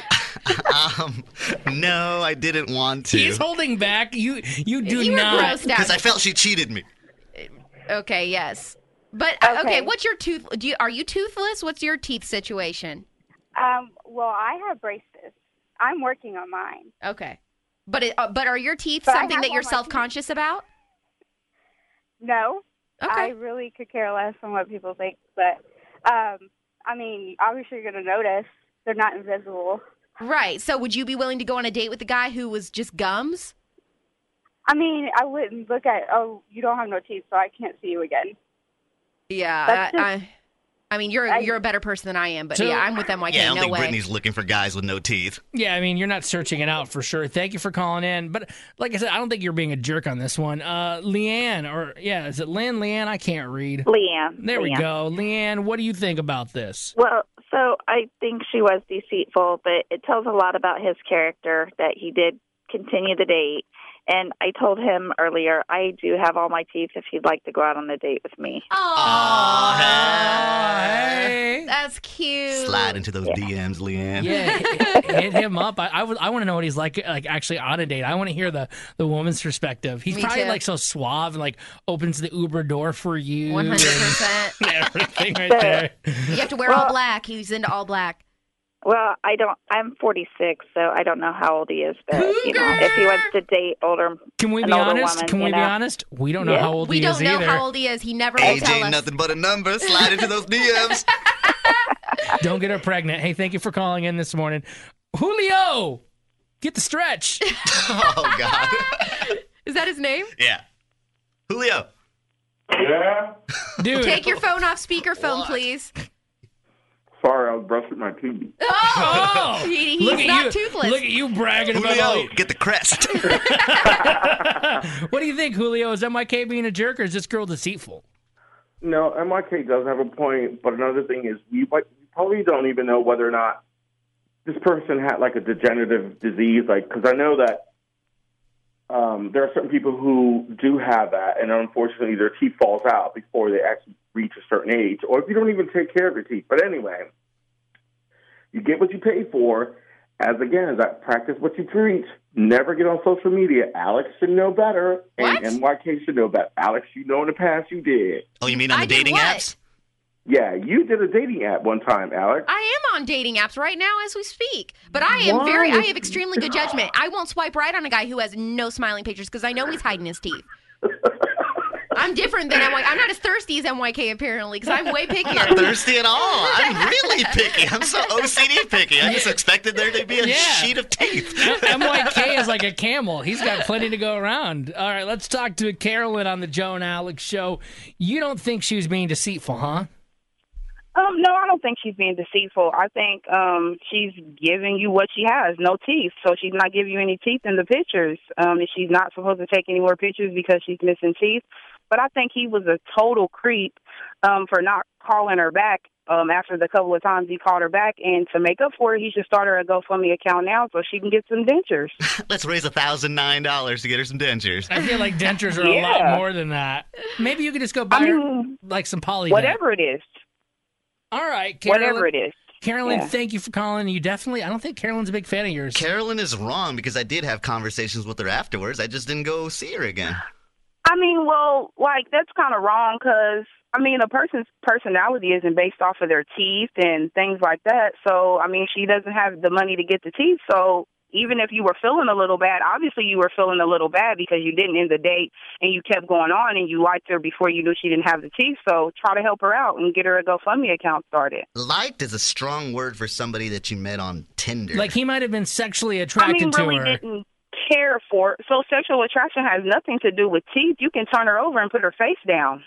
um, no, I didn't want to. He's holding back. You you do You were not. grossed out. Because I felt she cheated me. Okay, yes. But, uh, okay, Okay. what's your tooth? Do you, are you toothless? What's your teeth situation? Um, well, I have braces. I'm working on mine. Okay. But it, uh, but are your teeth But I something have that all you're my self-conscious about? No. Okay. I really could care less on what people think. But, um, I mean, obviously you're going to notice. They're not invisible. Right. So would you be willing to go on a date with a guy who was just gums? I mean, I wouldn't look at, oh, you don't have no teeth, so I can't see you again. Yeah. That's I, just- I, I mean, you're I- you're a better person than I am, but So- yeah, I'm with M Y K. Yeah, I don't no think way. Brittany's looking for guys with no teeth. Yeah, I mean, you're not searching it out for sure. Thank you for calling in. But like I said, I don't think you're being a jerk on this one. Uh, Leanne, or yeah, is it Lynn? Leanne? I can't read. Leanne. There we Leanne. go. Leanne, what do you think about this? Well, so I think she was deceitful, but it tells a lot about his character that he did continue the date. And I told him earlier, I do have all my teeth if he'd like to go out on a date with me. Oh, hey. That's cute. Slide into those D Ms, Leanne. Yeah, hit, hit him up. I I, would- I want to know what he's like, like actually on a date. I want to hear the, the woman's perspective. He's Me probably too. like so suave and like opens the Uber door for you. one hundred percent. and everything right there. You have to wear all black. He's into all black. Well, I don't. I'm forty-six, so I don't know how old he is. But you know, if he wants to date older, Can we an be older honest? woman, Can you we be know? honest? We don't know Yeah. how old We he don't is know either. how old he is. He never will A J, tell us. nothing but a number. Slide into those D Ms. Don't get her pregnant. Hey, thank you for calling in this morning. Julio, get the stretch. Oh, God. Is that his name? Yeah. Julio. Yeah? Dude. Take your phone off speakerphone, please. Sorry, I was brushing my teeth. Oh, he, he's look at not you. toothless. Look at you bragging about all Julio, get the crest. What do you think, Julio? Is M Y K being a jerk or is this girl deceitful? No, M Y K does have a point, but another thing is we might- we probably don't even know whether or not this person had like a degenerative disease. Like, because I know that um, there are certain people who do have that, and unfortunately their teeth falls out before they actually reach a certain age, or if you don't even take care of your teeth. But anyway, you get what you pay for. As again, as I practice what you preach, never get on social media. Alex should know better, and What? M Y K should know better. Alex, you know in the past you did. Oh, you mean on I the did dating what? apps? Yeah, you did a dating app one time, Alex. I am on dating apps right now as we speak. But I am very, I have extremely good judgment. I won't swipe right on a guy who has no smiling pictures because I know he's hiding his teeth. I'm different than M Y K. I'm not as thirsty as M Y K apparently because I'm way I'm pickier. not thirsty at all. I'm really picky. I'm so O C D picky. I just expected there to be a Yeah. sheet of teeth. M Y K is like a camel. He's got plenty to go around. All right, let's talk to Carolyn on the Joe and Alex Show. You don't think she was being deceitful, huh? Um, no, I don't think she's being deceitful. I think um, she's giving you what she has, no teeth. So she's not giving you any teeth in the pictures. Um, and she's not supposed to take any more pictures because she's missing teeth. But I think he was a total creep um, for not calling her back um, after the couple of times he called her back. And to make up for it, he should start her a GoFundMe account now so she can get some dentures. Let's raise one thousand nine dollars to get her some dentures. I feel like dentures are a Yeah. lot more than that. Maybe you could just go buy I her mean, like some poly. Whatever it is. All right, Carolyn. Whatever it is. Carolyn, Yeah. thank you for calling. You definitely, I don't think Carolyn's a big fan of yours. Carolyn is wrong because I did have conversations with her afterwards. I just didn't go see her again. I mean, well, like, that's kind of wrong because, I mean, a person's personality isn't based off of their teeth and things like that. So, I mean, she doesn't have the money to get the teeth. So even if you were feeling a little bad, obviously you were feeling a little bad because you didn't end the date and you kept going on and you liked her before you knew she didn't have the teeth. So try to help her out and get her a GoFundMe account started. Liked is a strong word for somebody that you met on Tinder. Like, he might have been sexually I attracted mean, to really her. didn't care for it. So sexual attraction has nothing to do with teeth. You can turn her over and put her face down.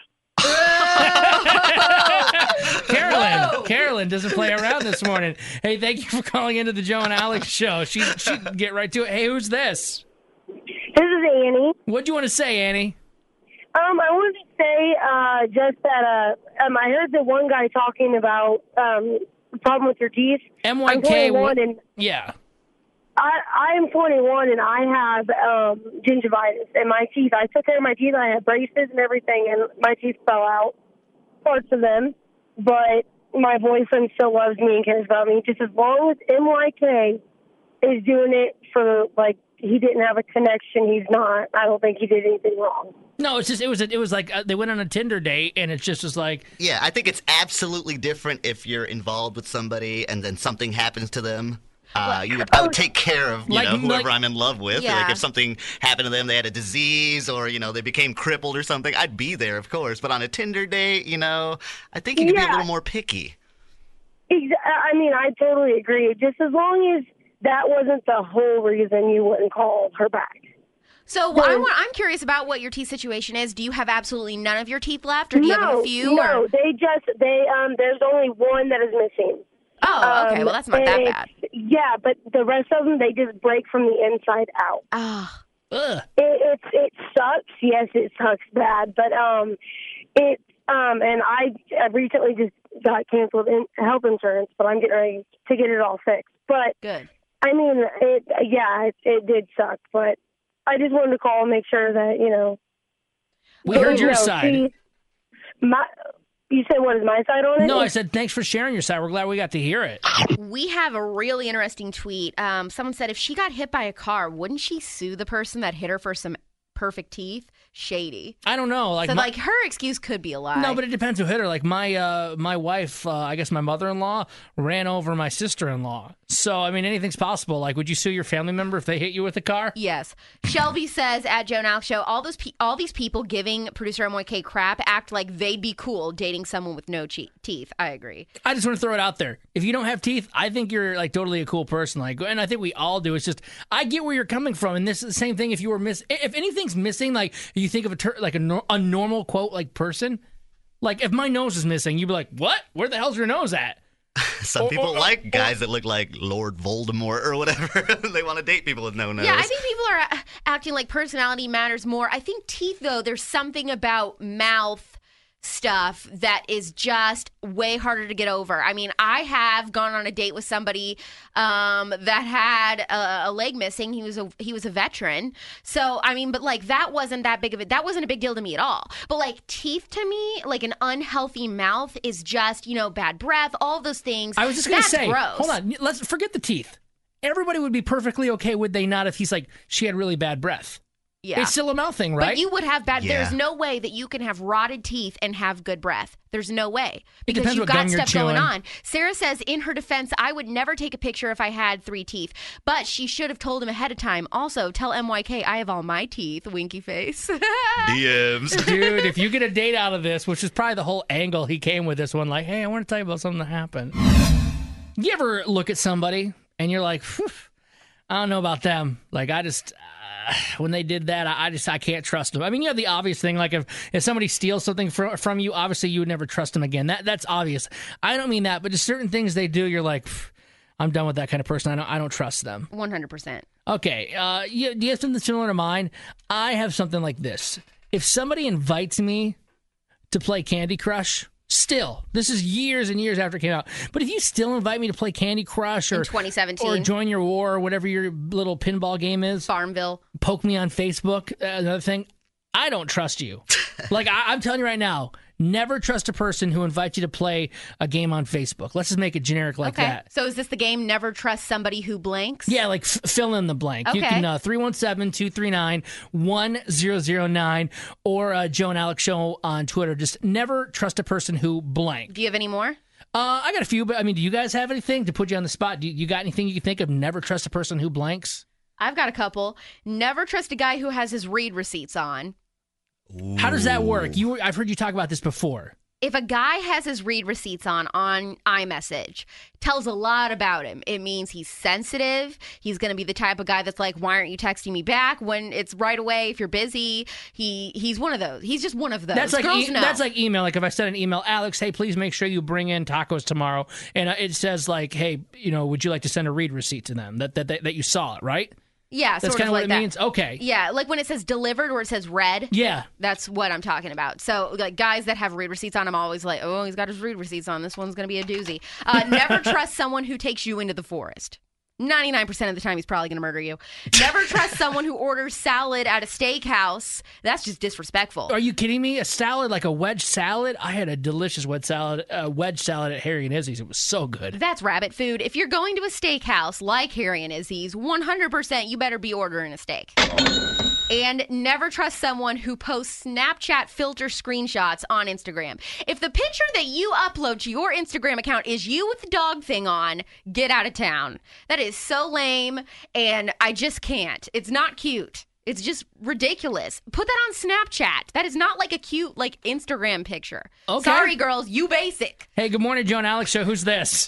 Carolyn, Carolyn doesn't play around this morning. Hey, thank you for calling into the Joe and Alex show. She she can get right to it. Hey, who's this? This is Annie. What'd you want to say, Annie? Um, I wanted to say uh, just that uh, um, I heard the one guy talking about um, the problem with your teeth. M Y K. I'm twenty-one and Yeah. I, I am twenty-one and I have um, gingivitis in my teeth. I took care of my teeth. I had braces and everything, and my teeth fell out, parts of them. But my boyfriend still loves me and cares about me. Just as long as M Y K is doing it for, like, he didn't have a connection, he's not. I don't think he did anything wrong. No, it's just it was it was like uh, they went on a Tinder date, and it's just was like Yeah, I think it's absolutely different if you're involved with somebody and then something happens to them. Uh, you would, I would take care of, you Like- know, whoever like- I'm in love with. Yeah. Like if something happened to them, they had a disease or, you know, they became crippled or something, I'd be there, of course. But on a Tinder date, you know, I think you could be a Yeah. little more picky. Exa- I mean, I totally agree. Just as long as that wasn't the whole reason you wouldn't call her back. So well, I want, I'm curious about what your teeth situation is. Do you have absolutely none of your teeth left, or do you no, have a few? no, or? they just they um. There's only one that is missing. Oh, okay. Um, Well, that's not that and bad. it's- Yeah, but the rest of them, they just break from the inside out. Ah. Ugh. It, it it sucks. Yes, it sucks bad, but um, it um, and I, I recently just got canceled in health insurance, but I'm getting ready to get it all fixed. But good. I mean, it yeah, it, it did suck, but I just wanted to call and make sure that you know. We heard you your know, side. see, my, you said what is my side on it? No, I said thanks for sharing your side. We're glad we got to hear it. We have a really interesting tweet. Um, someone said if she got hit by a car, wouldn't she sue the person that hit her for some perfect teeth? Shady. I don't know. Like, so, my- like, her excuse could be a lie. No, but it depends who hit her. Like my uh, my wife, uh, I guess my mother-in-law ran over my sister-in-law. So I mean, anything's possible. Like, would you sue your family member if they hit you with a car? Yes. Shelby says at Joe and Alex Show, all those pe- all these people giving producer M Y K crap act like they'd be cool dating someone with no che- teeth. I agree. I just want to throw it out there. If you don't have teeth, I think you're like totally a cool person. Like, and I think we all do. It's just I get where you're coming from, and this is the same thing. If you were miss, if anything's missing, like you think of a ter- like a, nor- a normal quote like person, like if my nose is missing, you'd be like, "What? Where the hell's your nose at?" Some Or- people or- like guys that look like Lord Voldemort or whatever. They want to date people with no nose. Yeah, I think people are uh, acting like personality matters more. I think teeth, though, there's something about mouth stuff that is just way harder to get over. I mean, I have gone on a date with somebody um, that had a, a leg missing. He was a he was a veteran. So, I mean, but like that wasn't that big of a that wasn't a big deal to me at all. But like teeth to me, like an unhealthy mouth is just, you know, bad breath, all those things. I was just gonna That's say, gross. hold on, let's forget the teeth. Everybody would be perfectly okay, would they not, if he's like she had really bad breath? Yeah. It's still a mouth thing, right? But you would have bad. Yeah. There's no way that you can have rotted teeth and have good breath. There's no way because depends you've what got gum you're stuff going chewing. on. Sarah says, in her defense, I would never take a picture if I had three teeth, but she should have told him ahead of time. Also, tell M Y K I have all my teeth. Winky face. D Ms. Dude, if you get a date out of this, which is probably the whole angle he came with this one, like, hey, I want to tell you about something that happened. You ever look at somebody and you're like, "Phew, I don't know about them. Like, I just, uh, when they did that, I, I just, I can't trust them. I mean, you have the obvious thing, like if, if somebody steals something from, from you, obviously you would never trust them again. That That's obvious. I don't mean that, but just certain things they do, you're like, "Phew, I'm done with that kind of person. I don't, I don't trust them. one hundred percent. Okay, uh, you, do you have something similar to mine? I have something like this. If somebody invites me to play Candy Crush, still, this is years and years after it came out, but if you still invite me to play Candy Crush or In twenty seventeen. or Join Your War or whatever your little pinball game is, Farmville, poke me on Facebook, uh, another thing, I don't trust you. Like, I, I'm telling you right now, Never trust a person who invites you to play a game on Facebook. Let's just make it generic like okay. that. So is this the game Never Trust Somebody Who Blanks? Yeah, like f- fill in the blank. Okay. You can uh, three one seven, two three nine, one zero zero nine or uh, Joe and Alex Show on Twitter. Just never trust a person who blank. Do you have any more? Uh, I got a few, but I mean, do you guys have anything to put you on the spot? Do you, you got anything you can think of? Never trust a person who blanks? I've got a couple. Never trust a guy who has his read receipts on. Ooh. How does that work? You, I've heard you talk about this before. If a guy has his read receipts on on iMessage, tells a lot about him. It means he's sensitive. He's going to be the type of guy that's like, why aren't you texting me back when it's right away if you're busy? He he's one of those. He's just one of those. That's like Girls e- know. that's like email. Like if I send an email, Alex, hey, please make sure you bring in tacos tomorrow, and uh, it says like, hey, you know, would you like to send a read receipt to them that that that, that you saw it, right? Yeah, That's sort kind of of what like it that. means. Okay. Yeah, like when it says delivered or it says read. Yeah. That's what I'm talking about. So, like, guys that have read receipts on, I'm always like, oh, he's got his read receipts on. This one's going to be a doozy. Uh, never trust someone who takes you into the forest. ninety-nine percent of the time, he's probably going to murder you. Never trust someone who orders salad at a steakhouse. That's just disrespectful. Are you kidding me? A salad, like a wedge salad? I had a delicious wedge salad, uh, wedge salad at Harry and Izzy's. It was so good. That's rabbit food. If you're going to a steakhouse like Harry and Izzy's, one hundred percent you better be ordering a steak. And never trust someone who posts Snapchat filter screenshots on Instagram. If the picture that you upload to your Instagram account is you with the dog thing on, get out of town. That is so lame, and I just can't. It's not cute. It's just ridiculous. Put that on Snapchat. That is not like a cute like Instagram picture. Okay. Sorry, girls. You basic. Hey, good morning, Joe and Alex Show. Who's this?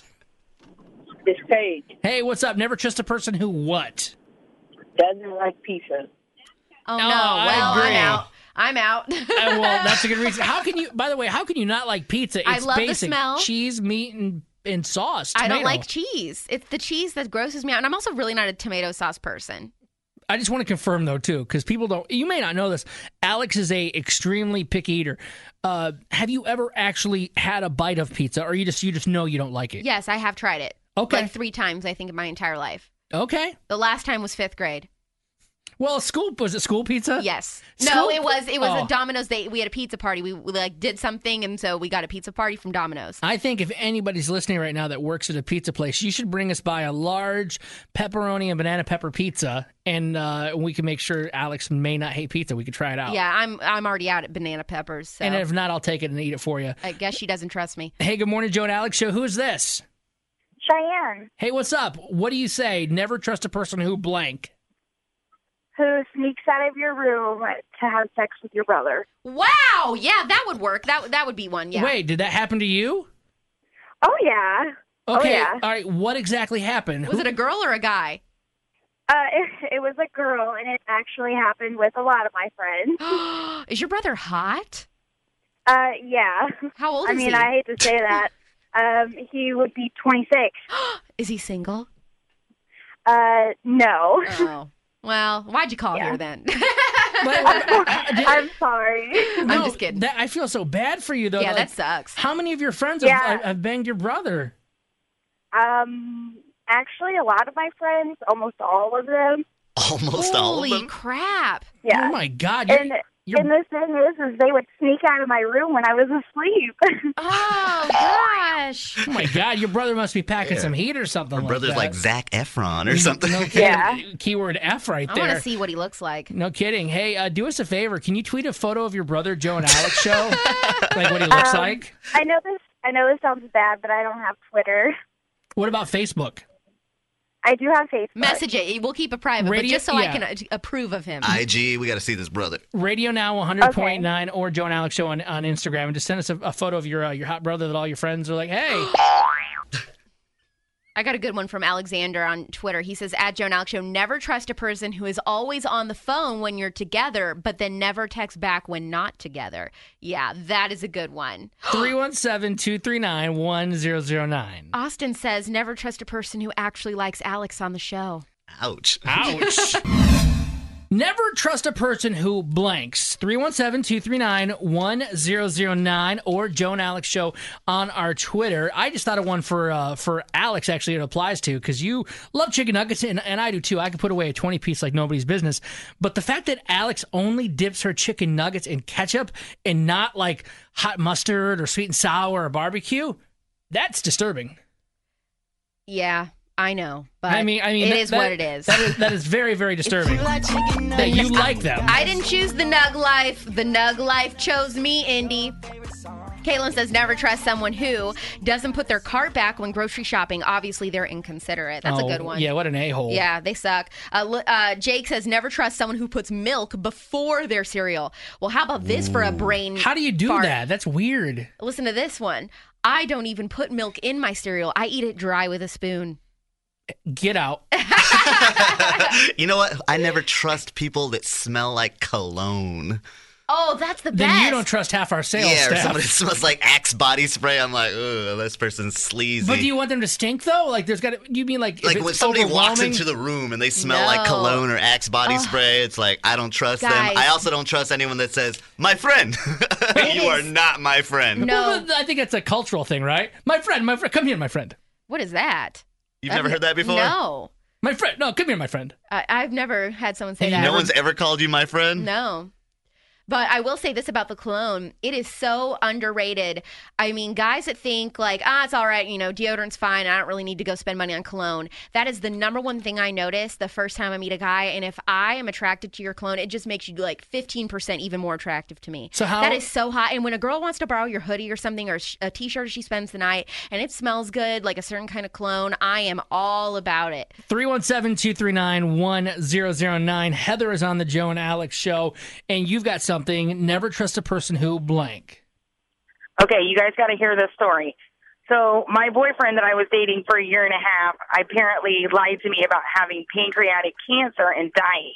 It's Paige. Hey, what's up? Never trust a person who what? Doesn't like pizza. Oh, no. Oh, I well, agree. I'm out. I'm out. Uh, well, that's a good reason. How can you, by the way, how can you not like pizza? I It's love the basic smell. cheese, meat, and, and sauce. I don't tomato. like cheese. It's the cheese that grosses me out. And I'm also really not a tomato sauce person. I just want to confirm though too, because people don't. You may not know this. Alex is a extremely picky eater. Uh, have you ever actually had a bite of pizza, or you just you just know you don't like it? Yes, I have tried it. Okay. Like three times, I think, in my entire life. Okay. The last time was fifth grade. Well, school was it school pizza? Yes. School- No, it was it was Oh. a Domino's day. We had a pizza party. We, we like did something, and so we got a pizza party from Domino's. I think if anybody's listening right now that works at a pizza place, you should bring us by a large pepperoni and banana pepper pizza, and uh, we can make sure Alex may not hate pizza. We could try it out. Yeah, I'm I'm already out at banana peppers. So And if not, I'll take it and eat it for you. I guess she doesn't trust me. Hey, good morning, Joe and Alex Show. Who is this? Cheyenne, Hey, what's up? What do you say? Never trust a person who blank. who sneaks out of your room to have sex with your brother. Wow, yeah, that would work. That that would be one. Yeah. Wait, did that happen to you? Oh, yeah. Okay. Oh, yeah. All right. What exactly happened? Was Who- it a girl or a guy? Uh, it, it was a girl, and it actually happened with a lot of my friends. Is your brother hot? Uh, yeah. How old I is mean, he? I hate to say that. Um, he would be twenty-six. Is he single? Uh, no. Oh. Well, why'd you call Yeah. here then? I'm sorry. I'm No, just kidding. That, I feel so bad for you, though. Yeah, Like, that sucks. How many of your friends Yeah. have, have banged your brother? Um, actually, a lot of my friends, almost all of them. Almost all of Holy them. crap. Yeah. Oh, my God. You're, And, you're, and the thing is, is they would sneak out of my room when I was asleep. Oh, gosh. oh, my God. Your brother must be packing Yeah. some heat or something Her like brother's that. like Zac Efron or something. No kidding. Yeah. Keyword F right I want there. to see what he looks like. No kidding. Hey, uh, do us a favor. Can you tweet a photo of your brother, Joe and Alex Show? Like what he looks Um, like? I know this. I know this sounds bad, but I don't have Twitter. What about Facebook? I do have Facebook. Message it. We'll keep it private, Radio- but just so I yeah. can uh, approve of him. I G, we got to see this brother. Radio Now one hundred point nine or Joe and Alex Show on, on Instagram, and just send us a, a photo of your uh, your hot brother that all your friends are like, hey. I got a good one from Alexander on Twitter. He says, at Joe and Alex Show, never trust a person who is always on the phone when you're together, but then never text back when not together. Yeah, that is a good one. three one seven, two three nine, one zero zero nine. Austin says, never trust a person who actually likes Alex on the show. Ouch. Ouch. Never trust a person who blanks. three one seven, two three nine, one zero zero nine or Joe and Alex Show on our Twitter. I just thought of one for uh, for Alex, actually, it applies to, because you love chicken nuggets, and, and I do too. I could put away a twenty-piece like nobody's business. But the fact that Alex only dips her chicken nuggets in ketchup and not like hot mustard or sweet and sour or barbecue, that's disturbing. Yeah. I know, but I mean, I mean, it that, is that, what it is. That is that is very, very disturbing. That you like them. I didn't choose the Nug Life. The Nug Life chose me, Indy. Caitlin says, never trust someone who doesn't put their cart back when grocery shopping. Obviously, they're inconsiderate. That's oh, a good one. Yeah, what an a-hole. Yeah, they suck. Uh, uh, Jake says, never trust someone who puts milk before their cereal. Well, how about this Ooh. for a brain How do you do fart? that? That's weird. Listen to this one. I don't even put milk in my cereal. I eat it dry with a spoon. Get out. You know what? I never trust people that smell like cologne. Oh, that's the best. Then you don't trust half our sales yeah, staff. or somebody smells like Axe body spray. I'm like, ugh, this person's sleazy. But do you want them to stink, though? Like, there's got to, you mean like, like if when it's somebody walks overwhelming? into the room and they smell No. like cologne or Axe body Oh. spray, it's like, I don't trust Guys. them. I also don't trust anyone that says, my friend. You are not my friend. No. Well, I think that's a cultural thing, right? My friend, my friend, come here, my friend. What is that? You've never heard that before? No. My friend, no, come here, my friend. I, I've never had someone say Hey, that. No one's ever called you my friend? No. But I will say this about the cologne. It is so underrated. I mean, guys that think like, ah, it's all right, you know, deodorant's fine. I don't really need to go spend money on cologne. That is the number one thing I notice the first time I meet a guy. And if I am attracted to your cologne, it just makes you like fifteen percent even more attractive to me. So how- That is so hot. And when a girl wants to borrow your hoodie or something or a t-shirt she spends the night and it smells good, like a certain kind of cologne, I am all about it. three one seven, two three nine, one zero zero nine. Heather is on the Joe and Alex Show, and you've got something. Never trust a person who blank. Okay, you guys got to hear this story. So my boyfriend that I was dating for a year and a half apparently lied to me about having pancreatic cancer and dying.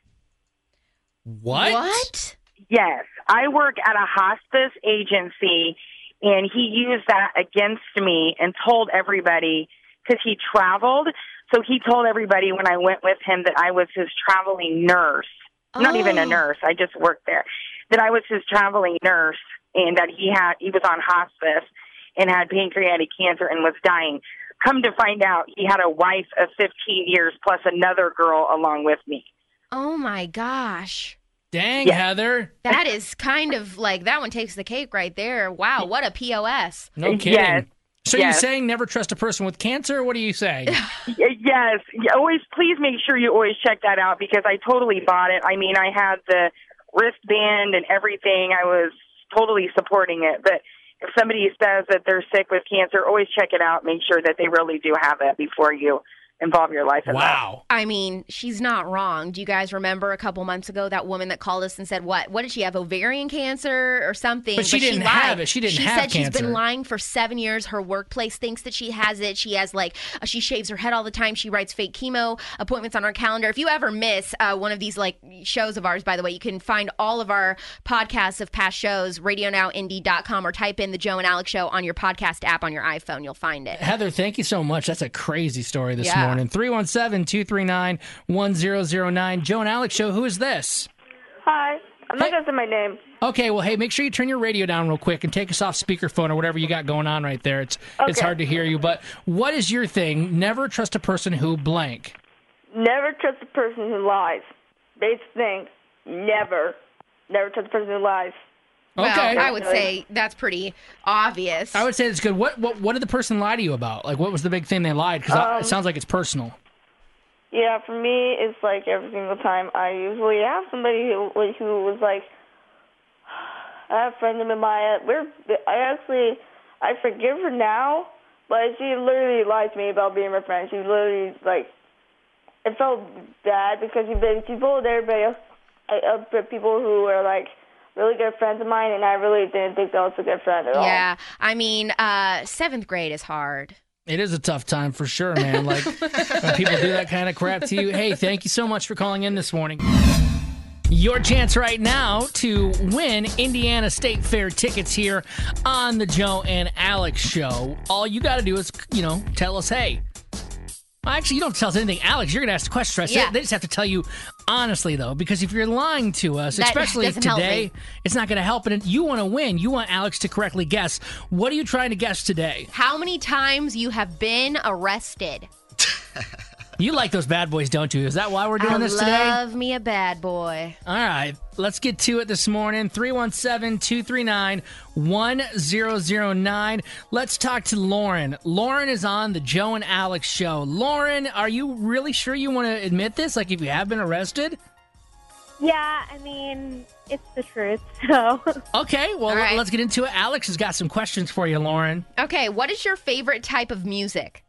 What? What? Yes. I work at a hospice agency, and he used that against me and told everybody, because he traveled, so he told everybody when I went with him that I was his traveling nurse. Not even a Oh. nurse. I just worked there. That I was his traveling nurse, and that he had he was on hospice and had pancreatic cancer and was dying. Come to find out, he had a wife of fifteen years plus another girl along with me. Oh my gosh. Dang, Yeah. Heather. That is kind of like, that one takes the cake right there. Wow, what a P O S. No kidding. Yes. So Yes. you're saying never trust a person with cancer? Or what are you saying? Y- Yes. Y- Always, please make sure you always check that out, because I totally bought it. I mean, I had the wristband and everything. I was totally supporting it. But if somebody says that they're sick with cancer, always check it out. Make sure that they really do have it before you involve your life in that. Wow. I mean, she's not wrong. Do you guys remember a couple months ago that woman that called us and said, what? What did she have? Ovarian cancer or something? But she didn't lied. have it. She didn't she have said she's cancer. been lying for seven years. Her workplace thinks that she has it. She has like, uh, she shaves her head all the time. She writes fake chemo appointments on her calendar. If you ever miss uh, one of these like shows of ours, by the way, you can find all of our podcasts of past shows, radio now indy dot com, or type in the Joe and Alex Show on your podcast app on your iPhone. You'll find it. Heather, thank you so much. That's a crazy story this Yeah. morning. three one seven, two three nine, one zero zero nine. Joe and Alex Show, who is this? Hi. I'm not going to say my name. Okay, well, hey, make sure you turn your radio down real quick and take us off speakerphone or whatever you got going on right there. It's it's Okay. hard to hear you, but what is your thing? Never trust a person who blank. Never trust a person who lies. Basic thing. Never. Never trust a person who lies. Well, Okay. I would say that's pretty obvious. I would say it's good. What what what did the person lie to you about? Like, what was the big thing they lied? Because Um, it sounds like it's personal. Yeah, for me, it's like every single time. I usually have somebody who who was like, I have a friend named Maya. We're I actually I forgive her now, but she literally lied to me about being my friend. She literally like, it felt bad because she been she told everybody else, uh, uh, people who were like really good friends of mine, and I really didn't think that was a good friend at all. Yeah, I mean, uh, seventh grade is hard. It is a tough time for sure, man. Like, when people do that kind of crap to you. Hey, thank you so much for calling in this morning. Your chance right now to win Indiana State Fair tickets here on the Joe and Alex Show. All you got to do is, you know, tell us, hey, Well, actually, you don't tell us anything. Alex, you're going to ask the question. Right? So Yeah. They just have to tell you honestly, though, because if you're lying to us, That especially doesn't help today, me. it's not going to help. And you want to win. You want Alex to correctly guess. What are you trying to guess today? How many times you have been arrested? You like those bad boys, don't you? Is that why we're doing I this today? love me a bad boy. All right, let's get to it this morning. three one seven, two three nine, one zero zero nine. Let's talk to Lauren. Lauren is on the Joe and Alex show. Lauren, are you really sure you want to admit this? Like if you have been arrested? Yeah, I mean, it's the truth, so. Okay, well, All right. let's get into it. Alex has got some questions for you, Lauren. Okay, what is your favorite type of music?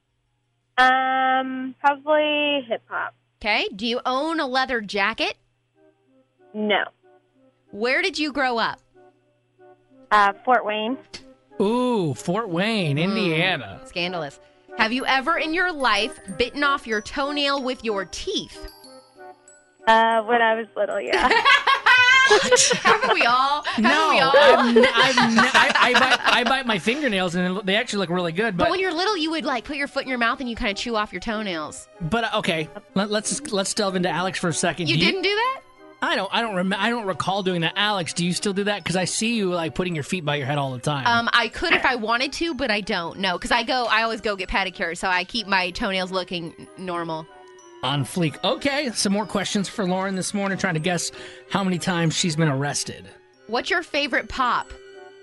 Um, probably hip hop. Okay, do you own a leather jacket? No. Where did you grow up? Uh, Fort Wayne. Ooh, Fort Wayne, Indiana. Scandalous. Have you ever in your life bitten off your toenail with your teeth? Uh, when I was little, yeah. Haven't we all? Haven't No, we all? I've, n- I've n- I, I, bite, I bite my fingernails and they actually look really good. But, But when you're little, you would like put your foot in your mouth and you kind of chew off your toenails. but uh, okay, Let, let's let's delve into Alex for a second. You Do didn't do that? I don't. I don't. Rem- I don't recall doing that. Alex, do you still do that? Because I see you like putting your feet by your head all the time. Um, I could if I wanted to, but I don't. No, because I go. I always go get pedicures, so I keep my toenails looking normal. On fleek. Okay, some more questions for Lauren this morning. Trying to guess how many times she's been arrested. What's your favorite pop?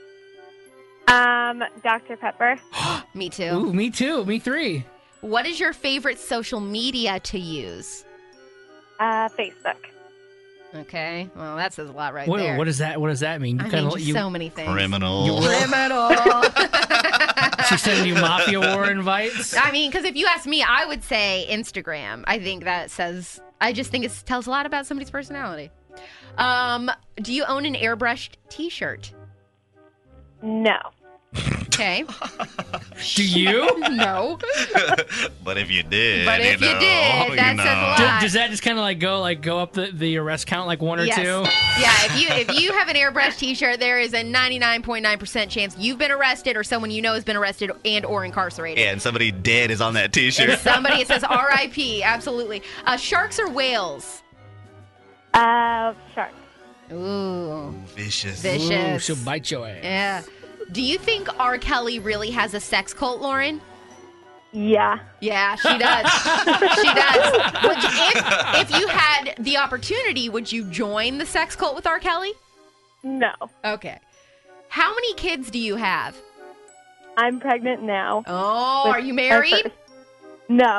Um, Doctor Pepper. Me too. Ooh, me too. Me three. What is your favorite social media to use? Uh, Facebook. Okay, well that says a lot right What, there. what does that? What does that mean? I kinda mean, let just you- so many things. Criminal. Criminal. She's sending you mafia war invites. I mean, because if you ask me, I would say Instagram. I think that says. I just think it tells a lot about somebody's personality. Um, do you own an airbrushed T-shirt? No. Okay. Do you? No. But if you did, But if you know, did, you that know. says a lot. Does, does that just kind of like go like go up the, the arrest count like one or Yes. two? Yeah, if you if you have an airbrush T-shirt, there is a ninety-nine point nine percent chance you've been arrested or someone you know has been arrested and or incarcerated. Yeah, and somebody dead is on that T-shirt. If somebody, it says R I P Absolutely. Uh, sharks or whales? Uh, shark. Ooh. Vicious. Vicious. Ooh, she'll bite your ass. Yeah. Do you think R. Kelly really has a sex cult, Lauren? Yeah. Yeah, she does. She does. Would you, if, if you had the opportunity, would you join the sex cult with R. Kelly? No. Okay. How many kids do you have? I'm pregnant now. Oh, With are you our married? first- No.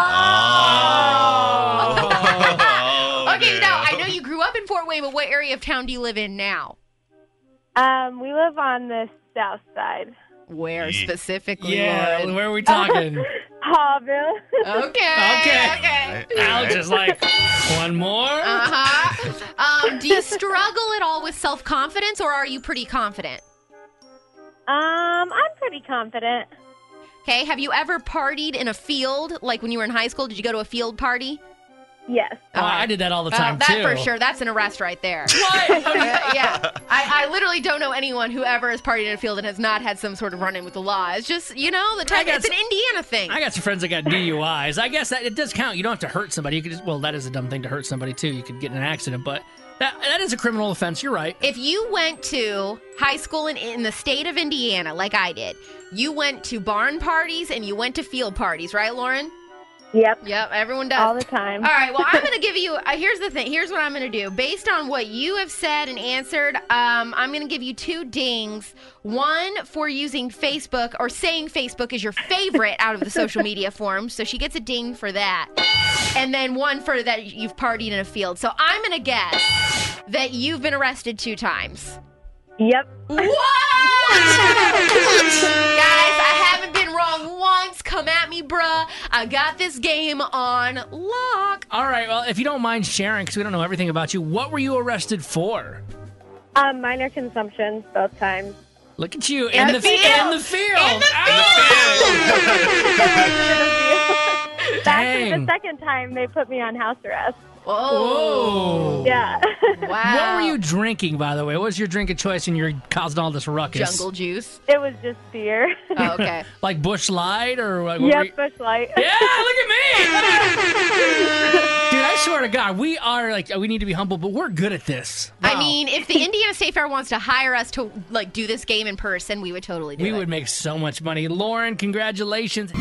Oh. Okay, now I know you grew up in Fort Wayne, but what area of town do you live in now? Um, we live on the south side. Where specifically, Yeah, Lauren? where are we talking? Hawville. Okay. Okay. Okay. Alex is like, one more? Uh-huh. Um, do you struggle at all with self-confidence, or are you pretty confident? Um, I'm pretty confident. Okay, have you ever partied in a field, like when you were in high school? Did you go to a field party? Yes. Oh, I did that all the Oh, time, that too. for sure. That's an arrest right there. What? Uh, yeah. I, I literally don't know anyone who ever has partied in a field and has not had some sort of run-in with the law. It's just, you know, the type, got it's an s- Indiana thing. I got some friends that got D U Is. I guess that it does count. You don't have to hurt somebody. You could just, well, that is a dumb thing to hurt somebody, too. You could get in an accident, but that that is a criminal offense. You're right. If you went to high school in, in the state of Indiana, like I did, you went to barn parties and you went to field parties, right, Lauren? Yep. Yep, everyone does. All the time. All right, well, I'm going to give you, uh, here's the thing. Here's what I'm going to do. Based on what you have said and answered, um, I'm going to give you two dings. One for using Facebook or saying Facebook is your favorite out of the social media forms. So she gets a ding for that. And then one for that you've partied in a field. So I'm going to guess that you've been arrested two times. Yep. What? Guys, I haven't been wrong once. Come at me, bruh. I got this game on lock. All right, well, if you don't mind sharing, because we don't know everything about you, what were you arrested for? Um, minor consumption both times. Look at you. In In the the, field. in the field. In the Ah! That's Dang. the second time they put me on house arrest. Whoa. Yeah. Wow. What were you drinking, by the way? What was your drink of choice and you're causing all this ruckus? Jungle juice. It was just beer. Oh, okay. Like Busch Light or what? what were Yep, you- Busch Light. Yeah, look at me! Dude, I swear to God, we are like, we need to be humble, but we're good at this. I mean, if the Indiana State Fair wants to hire us to like do this game in person, we would totally do We it. would make so much money. Lauren, congratulations.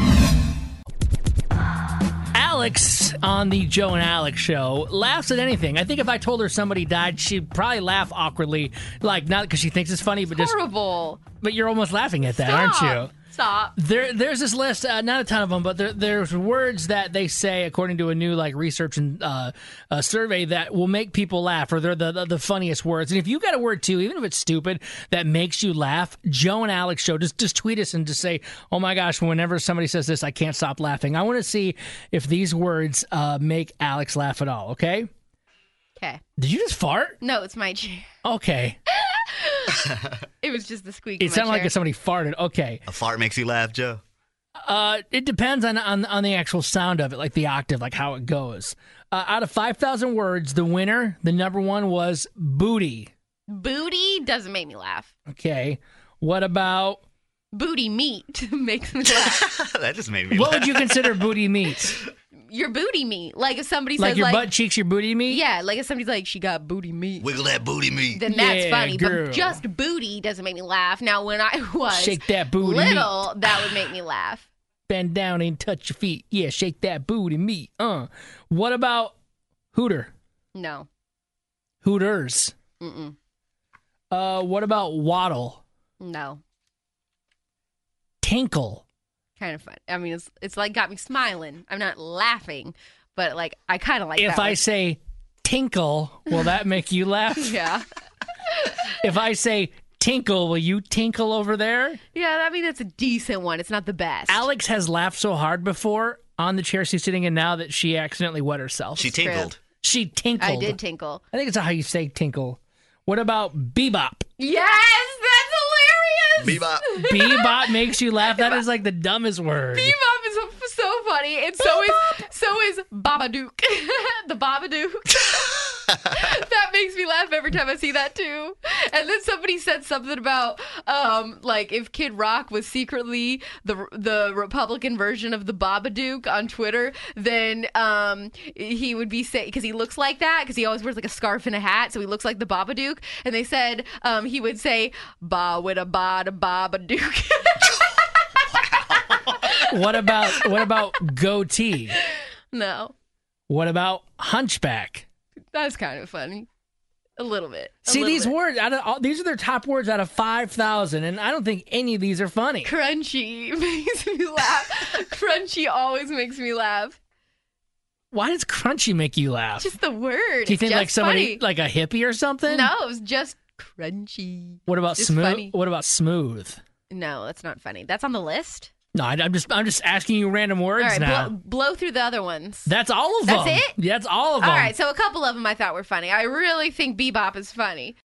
Alex on the Joe and Alex show laughs at anything. I think if I told her somebody died, she'd probably laugh awkwardly, like not because she thinks it's funny, but just horrible. But you're almost laughing at that, Stop. aren't you? Stop. There, there's this list, uh, not a ton of them, but there, there's words that they say, according to a new like research and uh, uh, survey, that will make people laugh, or they're the, the the funniest words. And if you got a word too, even if it's stupid, that makes you laugh, Joe and Alex show, just just tweet us and just say, "Oh my gosh!" Whenever somebody says this, I can't stop laughing. I want to see if these words uh, make Alex laugh at all. Okay? Okay. Did you just fart? No, it's my chair. Okay. It was just the squeak. in It my sounded like chair. if somebody farted. Okay. A fart makes you laugh, Joe? Uh, it depends on, on on the actual sound of it, like the octave, like how it goes. Uh, out of five thousand words, the winner, the number one was booty. Booty doesn't make me laugh. Okay. What about... Booty meat makes me laugh. That just made me What laugh. would you consider booty meat? Your booty meat. Like if somebody Like says your like butt cheeks, your booty meat? yeah, like if somebody's like she got booty meat. Wiggle that booty meat. Then that's Yeah, funny. girl. But just booty doesn't make me laugh. Now when I was Shake that booty little, that would make me laugh. Bend down and touch your feet. Yeah, shake that booty meat. Uh. What about hooter? No. Hooters. Mm-mm. Uh, what about waddle? No. Tinkle. Kind of fun. I mean, it's it's like got me smiling. I'm not laughing, but like I kind of like If that I one. say tinkle, will that make you laugh? Yeah. If I say tinkle, will you tinkle over there? Yeah, I mean, that's a decent one. It's not the best. Alex has laughed so hard before on the chair she's sitting in now that she accidentally wet herself. She tinkled. She tinkled. I did tinkle. I think it's how you say tinkle. What about bebop? Yes, that's hilarious. Bebop. Bebop makes you laugh? That is like the dumbest word. Bebop is so- so funny, and so is so is Babadook. The Babadook. That makes me laugh every time I see that too. And then somebody said something about um like if Kid Rock was secretly the the Republican version of the Babadook on Twitter, then um he would be say because he looks like that because he always wears like a scarf and a hat, so he looks like the Babadook. And they said um he would say ba with a ba da Babadook. What about what about goatee? No, What about hunchback? that's kind of funny. A little bit. A See, little these bit. words out of all, these are their top words out of five thousand, and I don't think any of these are funny. Crunchy makes me laugh. Crunchy always makes me laugh. Why does crunchy make you laugh? Just the word. Do you think It's like just somebody funny. like a hippie or something? No, it was just crunchy. What about Just smooth? funny. What about smooth? No, that's not funny. That's on the list. No, I, I'm just I'm just asking you random words All right, now. blow, blow through the other ones. That's all of That's them. it? Yeah, that's all of them. All right, so a couple of them I thought were funny. I really think Bebop is funny.